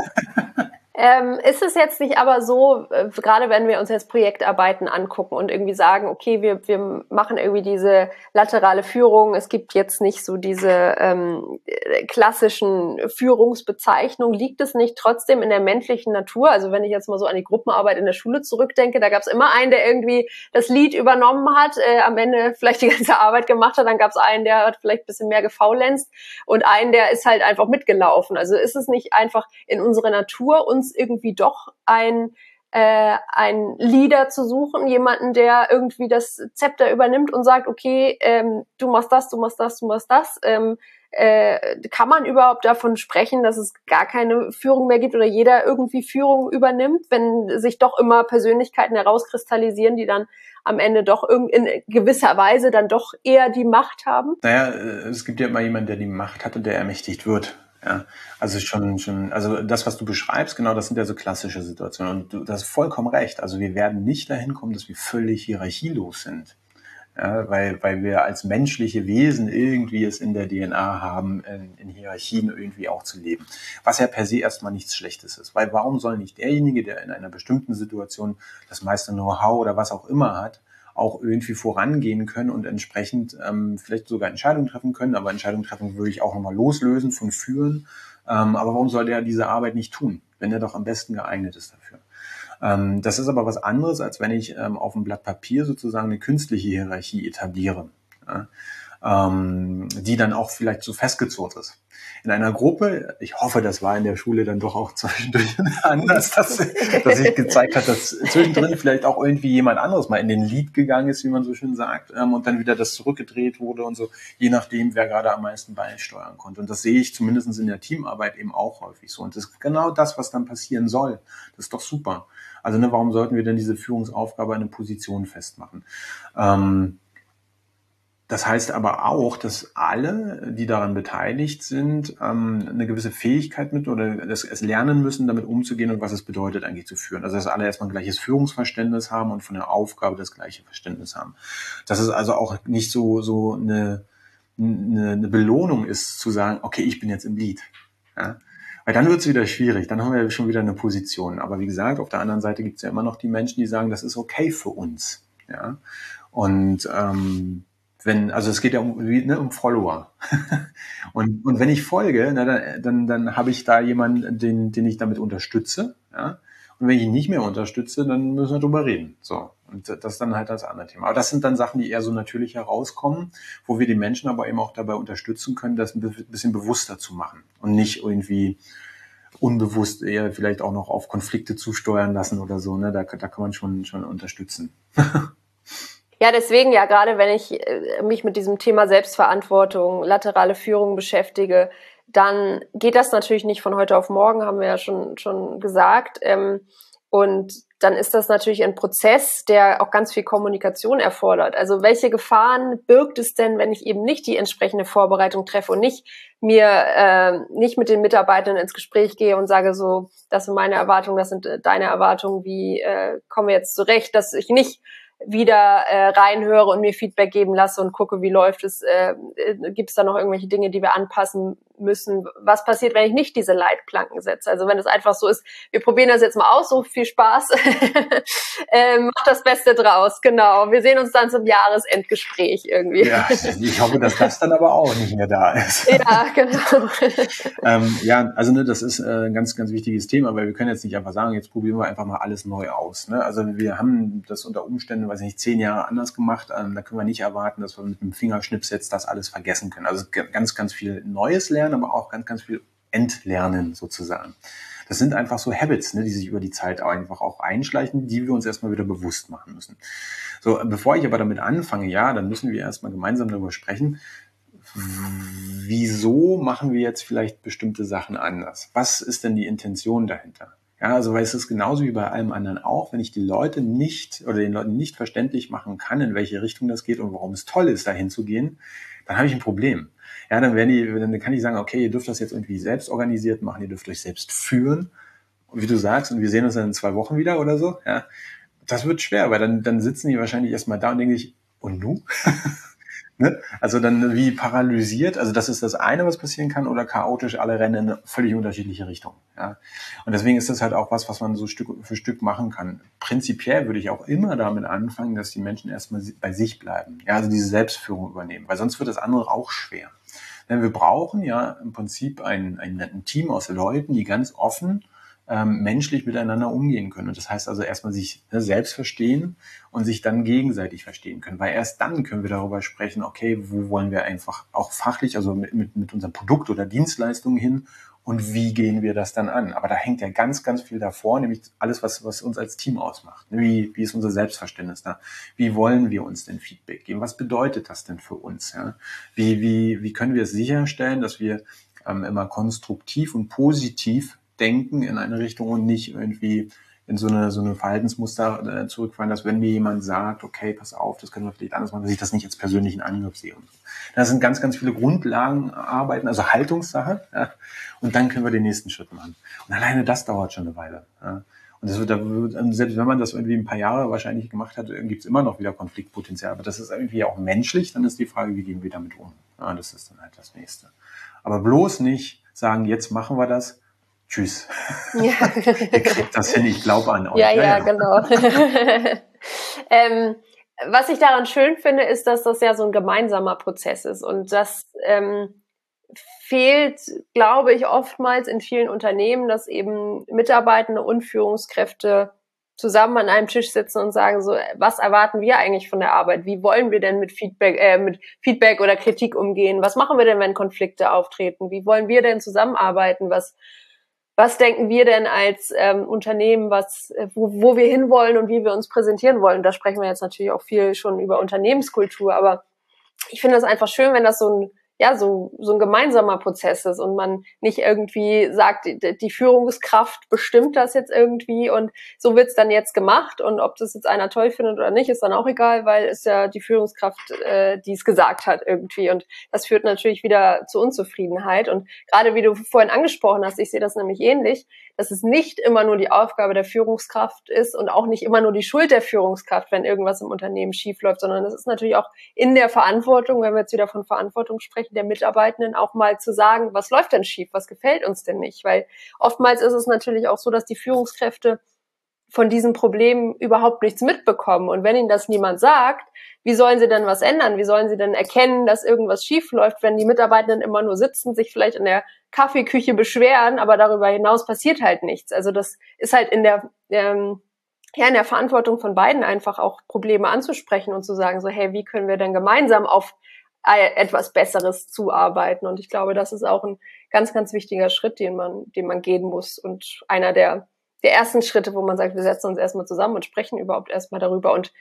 Ist es jetzt nicht aber so, gerade wenn wir uns jetzt Projektarbeiten angucken und irgendwie sagen, okay, wir machen irgendwie diese laterale Führung, es gibt jetzt nicht so diese klassischen Führungsbezeichnungen, liegt es nicht trotzdem in der menschlichen Natur? Also wenn ich jetzt mal so an die Gruppenarbeit in der Schule zurückdenke, da gab es immer einen, der irgendwie das Lied übernommen hat, am Ende vielleicht die ganze Arbeit gemacht hat, dann gab es einen, der hat vielleicht ein bisschen mehr gefaulenzt und einen, der ist halt einfach mitgelaufen. Also ist es nicht einfach in unserer Natur, uns irgendwie doch ein Leader zu suchen, jemanden, der irgendwie das Zepter übernimmt und sagt, okay, du machst das, du machst das, du machst das. Kann man überhaupt davon sprechen, dass es gar keine Führung mehr gibt oder jeder irgendwie Führung übernimmt, wenn sich doch immer Persönlichkeiten herauskristallisieren, die dann am Ende doch in gewisser Weise dann doch eher die Macht haben? Naja, es gibt ja immer jemanden, der die Macht hat und der ermächtigt wird. Ja, also also das, was du beschreibst, genau, das sind ja so klassische Situationen. Und du hast vollkommen recht. Also wir werden nicht dahin kommen, dass wir völlig hierarchielos sind. Ja, weil wir als menschliche Wesen irgendwie es in der DNA haben, in Hierarchien irgendwie auch zu leben. Was ja per se erstmal nichts Schlechtes ist. Weil warum soll nicht derjenige, der in einer bestimmten Situation das meiste Know-how oder was auch immer hat, auch irgendwie vorangehen können und entsprechend vielleicht sogar Entscheidungen treffen können, aber Entscheidungen treffen würde ich auch nochmal loslösen von führen. Aber warum soll der diese Arbeit nicht tun, wenn er doch am besten geeignet ist dafür? Das ist aber was anderes, als wenn ich auf einem Blatt Papier sozusagen eine künstliche Hierarchie etabliere, die dann auch vielleicht so festgezurrt ist. In einer Gruppe, ich hoffe, das war in der Schule dann doch auch zwischendurch anders, dass sich gezeigt hat, dass zwischendrin vielleicht auch irgendwie jemand anderes mal in den Lead gegangen ist, wie man so schön sagt, und dann wieder das zurückgedreht wurde und so, je nachdem, wer gerade am meisten beisteuern konnte. Und das sehe ich zumindest in der Teamarbeit eben auch häufig so. Und das ist genau das, was dann passieren soll. Das ist doch super. Also warum sollten wir denn diese Führungsaufgabe an eine Position festmachen? Das heißt aber auch, dass alle, die daran beteiligt sind, eine gewisse Fähigkeit mit oder es lernen müssen, damit umzugehen und was es bedeutet, eigentlich zu führen. Also dass alle erstmal ein gleiches Führungsverständnis haben und von der Aufgabe das gleiche Verständnis haben. Dass es also auch nicht so eine Belohnung ist, zu sagen, okay, ich bin jetzt im Lead. Ja? Weil dann wird es wieder schwierig, dann haben wir schon wieder eine Position. Aber wie gesagt, auf der anderen Seite gibt es ja immer noch die Menschen, die sagen, das ist okay für uns. Ja? Und also es geht ja um Follower. und wenn ich folge, dann habe ich da jemanden, den ich damit unterstütze. Ja? Und wenn ich ihn nicht mehr unterstütze, dann müssen wir drüber reden. So. Und das ist dann halt das andere Thema. Aber das sind dann Sachen, die eher so natürlich herauskommen, wo wir die Menschen aber eben auch dabei unterstützen können, das ein bisschen bewusster zu machen. Und nicht irgendwie unbewusst eher vielleicht auch noch auf Konflikte zusteuern lassen oder so. Ne? Da kann man schon unterstützen. Ja, deswegen ja, gerade wenn ich mich mit diesem Thema Selbstverantwortung, laterale Führung beschäftige, dann geht das natürlich nicht von heute auf morgen, haben wir ja schon gesagt. Und dann ist das natürlich ein Prozess, der auch ganz viel Kommunikation erfordert. Also welche Gefahren birgt es denn, wenn ich eben nicht die entsprechende Vorbereitung treffe und nicht mit den Mitarbeitern ins Gespräch gehe und sage so, das sind meine Erwartungen, das sind deine Erwartungen, wie kommen wir jetzt zurecht, dass ich nicht wieder reinhöre und mir Feedback geben lasse und gucke, wie läuft es, gibt es da noch irgendwelche Dinge, die wir anpassen müssen, was passiert, wenn ich nicht diese Leitplanken setze, also wenn es einfach so ist, wir probieren das jetzt mal aus, so viel Spaß, macht das Beste draus, genau, wir sehen uns dann zum Jahresendgespräch irgendwie. Ja, ich hoffe, dass das dann aber auch nicht mehr da ist. Ja, genau. Ja, also das ist ein ganz, ganz wichtiges Thema, weil wir können jetzt nicht einfach sagen, jetzt probieren wir einfach mal alles neu aus. Ne? Also wir haben das unter Umständen, weiß ich nicht, 10 Jahre anders gemacht, da können wir nicht erwarten, dass wir mit einem Fingerschnips jetzt das alles vergessen können. Also ganz, ganz viel Neues lernen, aber auch ganz, ganz viel entlernen sozusagen. Das sind einfach so Habits, ne, die sich über die Zeit einfach auch einschleichen, die wir uns erstmal wieder bewusst machen müssen. So, bevor ich aber damit anfange, ja, dann müssen wir erstmal gemeinsam darüber sprechen, wieso machen wir jetzt vielleicht bestimmte Sachen anders? Was ist denn die Intention dahinter? Ja, also weil es ist genauso wie bei allem anderen auch, wenn ich die Leute nicht oder den Leuten nicht verständlich machen kann, in welche Richtung das geht und warum es toll ist, dahin zu gehen, dann habe ich ein Problem. Ja, dann kann ich sagen, okay, ihr dürft das jetzt irgendwie selbst organisiert machen, ihr dürft euch selbst führen. Und wie du sagst, und wir sehen uns dann in 2 Wochen wieder oder so, ja, das wird schwer, weil dann sitzen die wahrscheinlich erstmal da und denken sich, und nu? Ne? Also dann wie paralysiert, also das ist das eine, was passieren kann, oder chaotisch, alle rennen in völlig unterschiedliche Richtungen. Ja? Und deswegen ist das halt auch was man so Stück für Stück machen kann. Prinzipiell würde ich auch immer damit anfangen, dass die Menschen erstmal bei sich bleiben, ja, also diese Selbstführung übernehmen, weil sonst wird das andere auch schwer. Denn wir brauchen ja im Prinzip ein Team aus Leuten, die ganz offen menschlich miteinander umgehen können. Und das heißt also erstmal sich selbst verstehen und sich dann gegenseitig verstehen können. Weil erst dann können wir darüber sprechen, okay, wo wollen wir einfach auch fachlich, also mit unserem Produkt oder Dienstleistung hin und wie gehen wir das dann an. Aber da hängt ja ganz, ganz viel davor, nämlich alles, was uns als Team ausmacht. Wie ist unser Selbstverständnis da? Wie wollen wir uns denn Feedback geben? Was bedeutet das denn für uns? Ja? Wie können wir es sicherstellen, dass wir immer konstruktiv und positiv denken in eine Richtung und nicht irgendwie in so eine Verhaltensmuster zurückfallen, dass wenn mir jemand sagt, okay, pass auf, das können wir vielleicht anders machen, dass ich das nicht als persönlichen Angriff sehe. Und so. Das sind ganz, ganz viele Grundlagenarbeiten, also Haltungssache, ja, und dann können wir den nächsten Schritt machen. Und alleine das dauert schon eine Weile. Ja. Und selbst wenn man das irgendwie ein paar Jahre wahrscheinlich gemacht hat, gibt es immer noch wieder Konfliktpotenzial. Aber das ist irgendwie auch menschlich, dann ist die Frage, wie gehen wir damit um? Ja, das ist dann halt das Nächste. Aber bloß nicht sagen, jetzt machen wir das, tschüss. Ja. Ihr kriegt das hin, ich glaube an euch. Ja, genau. Was ich daran schön finde, ist, dass das ja so ein gemeinsamer Prozess ist. Und das fehlt, glaube ich, oftmals in vielen Unternehmen, dass eben Mitarbeitende und Führungskräfte zusammen an einem Tisch sitzen und sagen so, was erwarten wir eigentlich von der Arbeit? Wie wollen wir denn mit Feedback oder Kritik umgehen? Was machen wir denn, wenn Konflikte auftreten? Wie wollen wir denn zusammenarbeiten? Was denken wir denn als Unternehmen, wo wir hinwollen und wie wir uns präsentieren wollen? Und da sprechen wir jetzt natürlich auch viel schon über Unternehmenskultur, aber ich finde es einfach schön, wenn das so ein gemeinsamer Prozess ist und man nicht irgendwie sagt, die Führungskraft bestimmt das jetzt irgendwie und so wird's dann jetzt gemacht und ob das jetzt einer toll findet oder nicht, ist dann auch egal, weil es ja die Führungskraft, die es gesagt hat irgendwie und das führt natürlich wieder zu Unzufriedenheit und gerade wie du vorhin angesprochen hast, ich sehe das nämlich ähnlich, dass es nicht immer nur die Aufgabe der Führungskraft ist und auch nicht immer nur die Schuld der Führungskraft, wenn irgendwas im Unternehmen schief läuft, sondern es ist natürlich auch in der Verantwortung, wenn wir jetzt wieder von Verantwortung sprechen, der Mitarbeitenden auch mal zu sagen, was läuft denn schief, was gefällt uns denn nicht? Weil oftmals ist es natürlich auch so, dass die Führungskräfte von diesen Problemen überhaupt nichts mitbekommen. Und wenn ihnen das niemand sagt, wie sollen sie denn was ändern? Wie sollen sie denn erkennen, dass irgendwas schief läuft, wenn die Mitarbeitenden immer nur sitzen, sich vielleicht in der Kaffeeküche beschweren, aber darüber hinaus passiert halt nichts. Also das ist halt in der Verantwortung von beiden einfach auch Probleme anzusprechen und zu sagen so, hey, wie können wir denn gemeinsam auf etwas Besseres zuarbeiten? Und ich glaube, das ist auch ein ganz, ganz wichtiger Schritt, den man gehen muss und einer der ersten Schritte, wo man sagt, wir setzen uns erstmal zusammen und sprechen überhaupt erstmal darüber. Und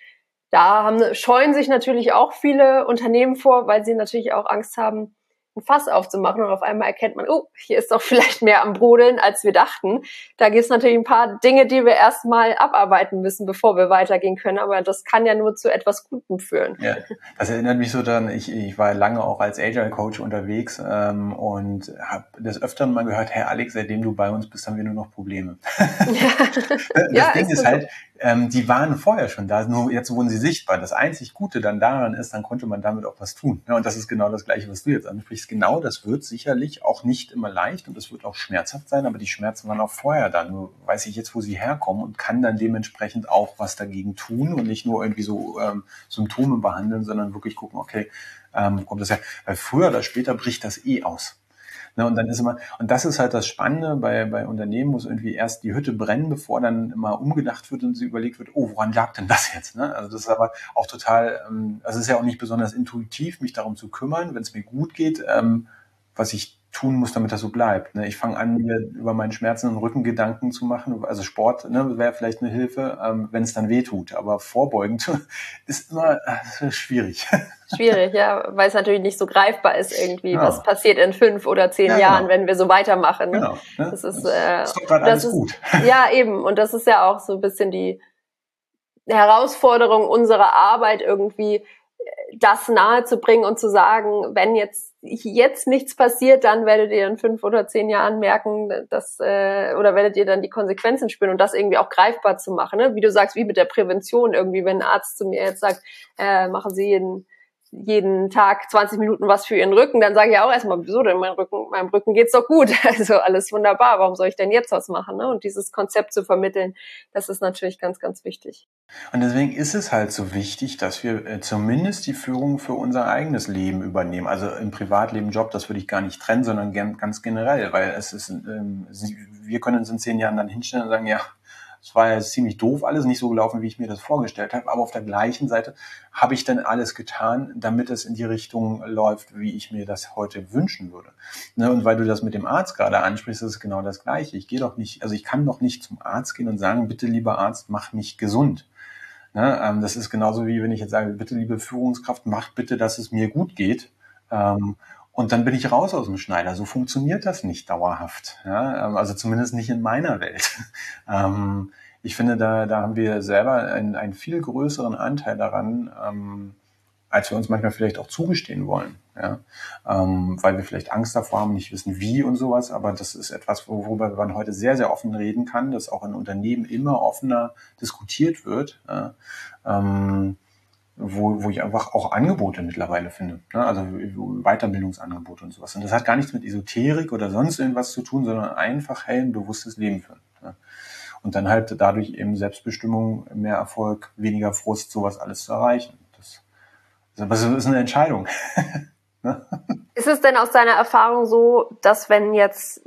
da scheuen sich natürlich auch viele Unternehmen vor, weil sie natürlich auch Angst haben, ein Fass aufzumachen und auf einmal erkennt man, oh, hier ist doch vielleicht mehr am Brodeln, als wir dachten. Da gibt es natürlich ein paar Dinge, die wir erstmal abarbeiten müssen, bevor wir weitergehen können, aber das kann ja nur zu etwas Gutem führen. Ja, das erinnert mich so daran, ich war lange auch als Agile Coach unterwegs und habe des Öfteren mal gehört, Herr Alex, seitdem du bei uns bist, haben wir nur noch Probleme. Das Ding ist halt, die waren vorher schon da, nur jetzt wurden sie sichtbar. Das einzig Gute dann daran ist, dann konnte man damit auch was tun. Ja, und das ist genau das Gleiche, was du jetzt ansprichst. Genau, das wird sicherlich auch nicht immer leicht und es wird auch schmerzhaft sein, aber die Schmerzen waren auch vorher da. Nur weiß ich jetzt, wo sie herkommen und kann dann dementsprechend auch was dagegen tun und nicht nur irgendwie so Symptome behandeln, sondern wirklich gucken, okay, wo kommt das her? Weil früher oder später bricht das aus. Ne, und dann ist und das ist halt das Spannende bei Unternehmen, muss irgendwie erst die Hütte brennen, bevor dann immer umgedacht wird und sie überlegt wird, oh, woran lag denn das jetzt? Ne? Also das ist aber auch total, also es ist ja auch nicht besonders intuitiv, mich darum zu kümmern, wenn es mir gut geht, was ich tun muss, damit das so bleibt. Ne? Ich fange an, mir über meinen Schmerzen und Rücken Gedanken zu machen. Also Sport, ne, wäre vielleicht eine Hilfe, wenn es dann weh tut. Aber vorbeugend ist immer schwierig. Schwierig, ja, weil es natürlich nicht so greifbar ist irgendwie, Genau. was passiert in 5 oder 10 Jahren, wenn wir so weitermachen. Ne? Genau. Ne? Das ist doch gerade alles gut. Ja, eben. Und das ist ja auch so ein bisschen die Herausforderung unserer Arbeit, irgendwie das nahe zu bringen und zu sagen, wenn jetzt nichts passiert, dann werdet ihr in 5 oder 10 Jahren merken, dass oder werdet ihr dann die Konsequenzen spüren und das irgendwie auch greifbar zu machen. Ne? Wie du sagst, wie mit der Prävention irgendwie, wenn ein Arzt zu mir jetzt sagt, machen Sie jeden Tag 20 Minuten was für Ihren Rücken, dann sage ich auch erstmal, wieso denn meinem Rücken geht's doch gut, also alles wunderbar, warum soll ich denn jetzt was machen? Ne? Und dieses Konzept zu vermitteln, das ist natürlich ganz, ganz wichtig. Und deswegen ist es halt so wichtig, dass wir zumindest die Führung für unser eigenes Leben übernehmen. Also im Privatleben, Job, das würde ich gar nicht trennen, sondern ganz generell, weil es ist, wir können uns in 10 Jahren dann hinstellen und sagen, ja, es war ja ziemlich doof, alles nicht so gelaufen, wie ich mir das vorgestellt habe. Aber auf der gleichen Seite habe ich dann alles getan, damit es in die Richtung läuft, wie ich mir das heute wünschen würde. Ne? Und weil du das mit dem Arzt gerade ansprichst, ist es genau das Gleiche. Ich kann doch nicht zum Arzt gehen und sagen, bitte, lieber Arzt, mach mich gesund. Ne? Das ist genauso wie wenn ich jetzt sage, bitte, liebe Führungskraft, macht bitte, dass es mir gut geht. Und dann bin ich raus aus dem Schneider. So funktioniert das nicht dauerhaft. Ja? Also zumindest nicht in meiner Welt. Ich finde, da haben wir selber einen viel größeren Anteil daran, als wir uns manchmal vielleicht auch zugestehen wollen. Ja? Weil wir vielleicht Angst davor haben, nicht wissen wie und sowas. Aber das ist etwas, worüber man heute sehr, sehr offen reden kann, das auch in Unternehmen immer offener diskutiert wird. Ja? Wo ich einfach auch Angebote mittlerweile finde, ne? Also Weiterbildungsangebote und sowas. Und das hat gar nichts mit Esoterik oder sonst irgendwas zu tun, sondern einfach ein bewusstes Leben führen. Ne? Und dann halt dadurch eben Selbstbestimmung, mehr Erfolg, weniger Frust, sowas alles zu erreichen. Das ist eine Entscheidung. Ne? Ist es denn aus deiner Erfahrung so, dass wenn jetzt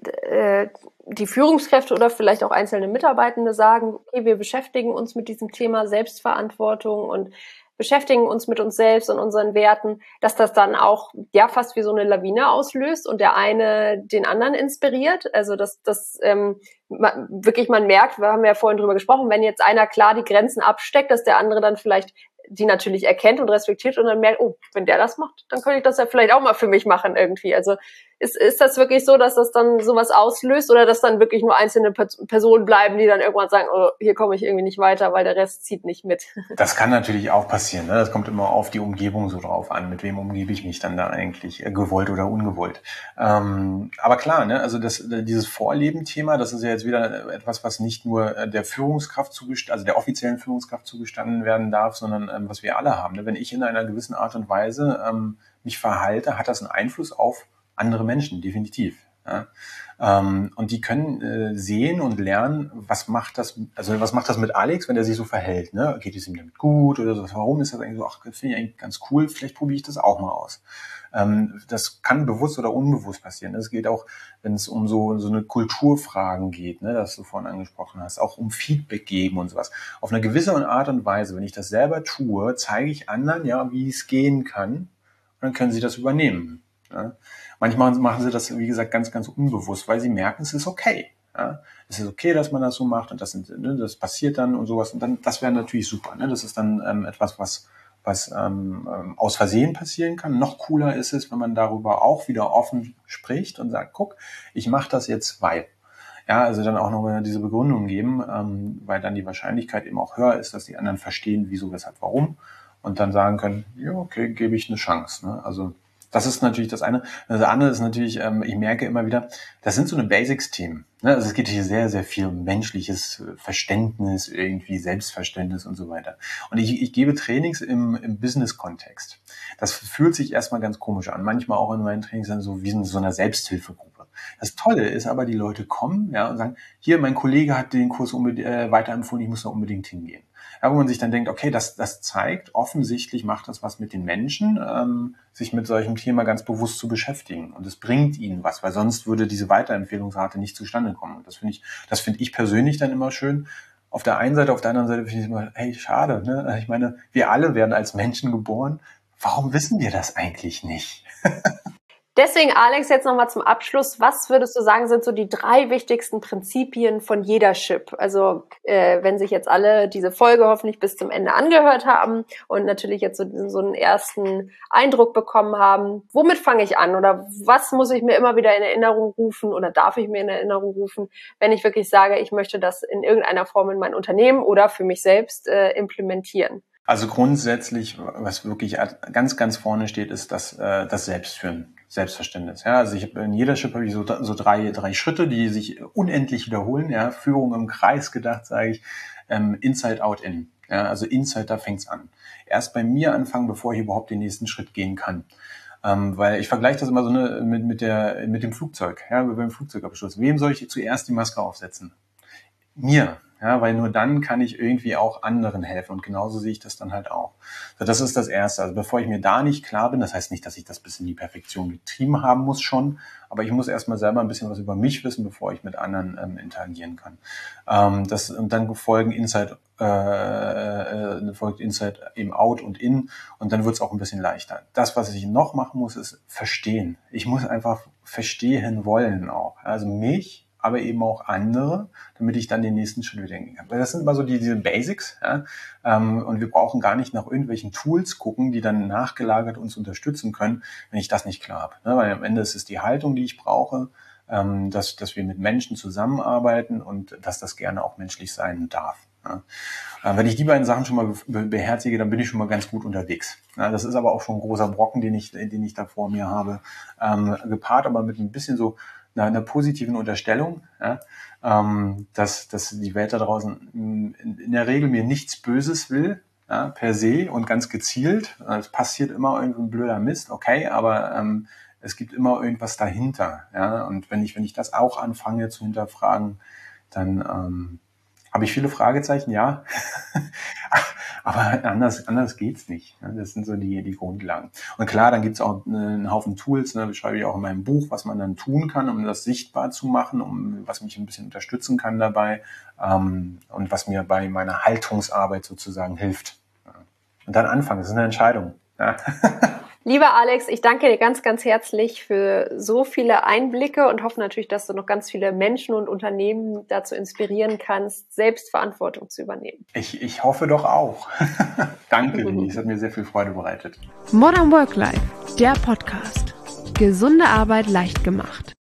die Führungskräfte oder vielleicht auch einzelne Mitarbeitende sagen, okay, wir beschäftigen uns mit diesem Thema Selbstverantwortung und beschäftigen uns mit uns selbst und unseren Werten, dass das dann auch ja fast wie so eine Lawine auslöst und der eine den anderen inspiriert? Also dass wirklich man merkt, wir haben ja vorhin drüber gesprochen, wenn jetzt einer klar die Grenzen absteckt, dass der andere dann vielleicht die natürlich erkennt und respektiert und dann merkt, oh, wenn der das macht, dann könnte ich das ja vielleicht auch mal für mich machen irgendwie. Also ist das wirklich so, dass das dann sowas auslöst oder dass dann wirklich nur einzelne Personen bleiben, die dann irgendwann sagen, oh, hier komme ich irgendwie nicht weiter, weil der Rest zieht nicht mit? Das kann natürlich auch passieren. Ne? Das kommt immer auf die Umgebung so drauf an. Mit wem umgebe ich mich dann da eigentlich, gewollt oder ungewollt? Aber klar, ne? Also dieses Vorleben-Thema, das ist ja jetzt wieder etwas, was nicht nur der Führungskraft also der offiziellen Führungskraft zugestanden werden darf, sondern was wir alle haben. Ne? Wenn ich in einer gewissen Art und Weise mich verhalte, hat das einen Einfluss auf andere Menschen, definitiv. Ja? Und die können sehen und lernen, was macht das mit Alex, wenn der sich so verhält. Ne? Geht es ihm damit gut oder so? Warum ist das eigentlich so? Ach, das finde ich eigentlich ganz cool, vielleicht probiere ich das auch mal aus. Das kann bewusst oder unbewusst passieren. Es geht auch, wenn es um so eine Kulturfragen geht, ne, das du vorhin angesprochen hast, auch um Feedback geben und sowas. Auf eine gewisse Art und Weise, wenn ich das selber tue, zeige ich anderen, ja, wie es gehen kann, und dann können sie das übernehmen. Ja. Manchmal machen sie das, wie gesagt, ganz, ganz unbewusst, weil sie merken, es ist okay. Ja. Es ist okay, dass man das so macht und das passiert dann und sowas. Und dann, das wäre natürlich super. Ne? Das ist dann etwas, was aus Versehen passieren kann. Noch cooler ist es, wenn man darüber auch wieder offen spricht und sagt, guck, ich mache das jetzt, weil. Ja, also dann auch nochmal diese Begründung geben, weil dann die Wahrscheinlichkeit eben auch höher ist, dass die anderen verstehen, wieso, weshalb, warum und dann sagen können, ja, okay, gebe ich eine Chance. Ne? Also das ist natürlich das eine. Das andere ist natürlich, ich merke immer wieder, das sind so eine Basics-Themen. Ne? Also es geht hier sehr, sehr viel um menschliches Verständnis, irgendwie Selbstverständnis und so weiter. Und ich gebe Trainings im Business-Kontext. Das fühlt sich erstmal ganz komisch an. Manchmal auch in meinen Trainings dann so wie in so einer Selbsthilfegruppe. Das Tolle ist aber, die Leute kommen, ja, und sagen, hier, mein Kollege hat den Kurs weiterempfohlen, ich muss da unbedingt hingehen. Ja, wo man sich dann denkt, okay, das zeigt, offensichtlich macht das was mit den Menschen, sich mit solchem Thema ganz bewusst zu beschäftigen. Und es bringt ihnen was, weil sonst würde diese Weiterempfehlungsrate nicht zustande kommen. Und das finde ich persönlich dann immer schön. Auf der einen Seite, auf der anderen Seite finde ich immer, hey, schade, ne? Ich meine, wir alle werden als Menschen geboren. Warum wissen wir das eigentlich nicht? Deswegen, Alex, jetzt nochmal zum Abschluss. Was würdest du sagen, sind so die 3 wichtigsten Prinzipien von Leadership? Also wenn sich jetzt alle diese Folge hoffentlich bis zum Ende angehört haben und natürlich jetzt so einen ersten Eindruck bekommen haben, womit fange ich an? Oder was muss ich mir immer wieder in Erinnerung rufen oder darf ich mir in Erinnerung rufen, wenn ich wirklich sage, ich möchte das in irgendeiner Form in mein Unternehmen oder für mich selbst implementieren? Also grundsätzlich, was wirklich ganz, ganz vorne steht, ist das Selbstführen. Selbstverständnis. Ja, also in Leadership habe ich so drei Schritte, die sich unendlich wiederholen. Ja, Führung im Kreis gedacht, sage ich. Inside, out, in. Ja, also Inside, da fängt's an. Erst bei mir anfangen, bevor ich überhaupt den nächsten Schritt gehen kann. Weil ich vergleiche das immer so mit dem Flugzeug. Ja, beim Flugzeugabsturz. Wem soll ich zuerst die Maske aufsetzen? Mir. Ja, weil nur dann kann ich irgendwie auch anderen helfen. Und genauso sehe ich das dann halt auch. So, das ist das Erste. Also bevor ich mir da nicht klar bin, das heißt nicht, dass ich das bis in die Perfektion getrieben haben muss schon, aber ich muss erstmal selber ein bisschen was über mich wissen, bevor ich mit anderen interagieren kann. Und dann folgt Insight eben Out und In, und dann wird es auch ein bisschen leichter. Das, was ich noch machen muss, ist verstehen. Ich muss einfach verstehen wollen auch. Also mich, aber eben auch andere, damit ich dann den nächsten Schritt wieder gehen kann. Weil das sind immer so diese Basics, ja? Und wir brauchen gar nicht nach irgendwelchen Tools gucken, die dann nachgelagert uns unterstützen können, wenn ich das nicht klar habe. Ne? Weil am Ende ist es die Haltung, die ich brauche, dass wir mit Menschen zusammenarbeiten und dass das gerne auch menschlich sein darf. Ja? Wenn ich die beiden Sachen schon mal beherzige, dann bin ich schon mal ganz gut unterwegs. Ja, das ist aber auch schon ein großer Brocken, den ich da vor mir habe, gepaart aber mit ein bisschen so einer positiven Unterstellung, ja, dass die Welt da draußen in der Regel mir nichts Böses will, ja, per se und ganz gezielt. Es passiert immer irgendein blöder Mist, okay, aber es gibt immer irgendwas dahinter. Ja, und wenn ich das auch anfange zu hinterfragen, dann habe ich viele Fragezeichen, ja. Aber anders geht's nicht. Das sind so die Grundlagen. Und klar, dann gibt's auch einen Haufen Tools, ne, beschreibe ich auch in meinem Buch, was man dann tun kann, um das sichtbar zu machen, was mich ein bisschen unterstützen kann dabei, und was mir bei meiner Haltungsarbeit sozusagen hilft. Und dann anfangen, das ist eine Entscheidung. Ja. Lieber Alex, ich danke dir ganz, ganz herzlich für so viele Einblicke und hoffe natürlich, dass du noch ganz viele Menschen und Unternehmen dazu inspirieren kannst, Selbstverantwortung zu übernehmen. Ich hoffe doch auch. Danke, Lili. Es hat mir sehr viel Freude bereitet. Modern Work Life, der Podcast. Gesunde Arbeit leicht gemacht.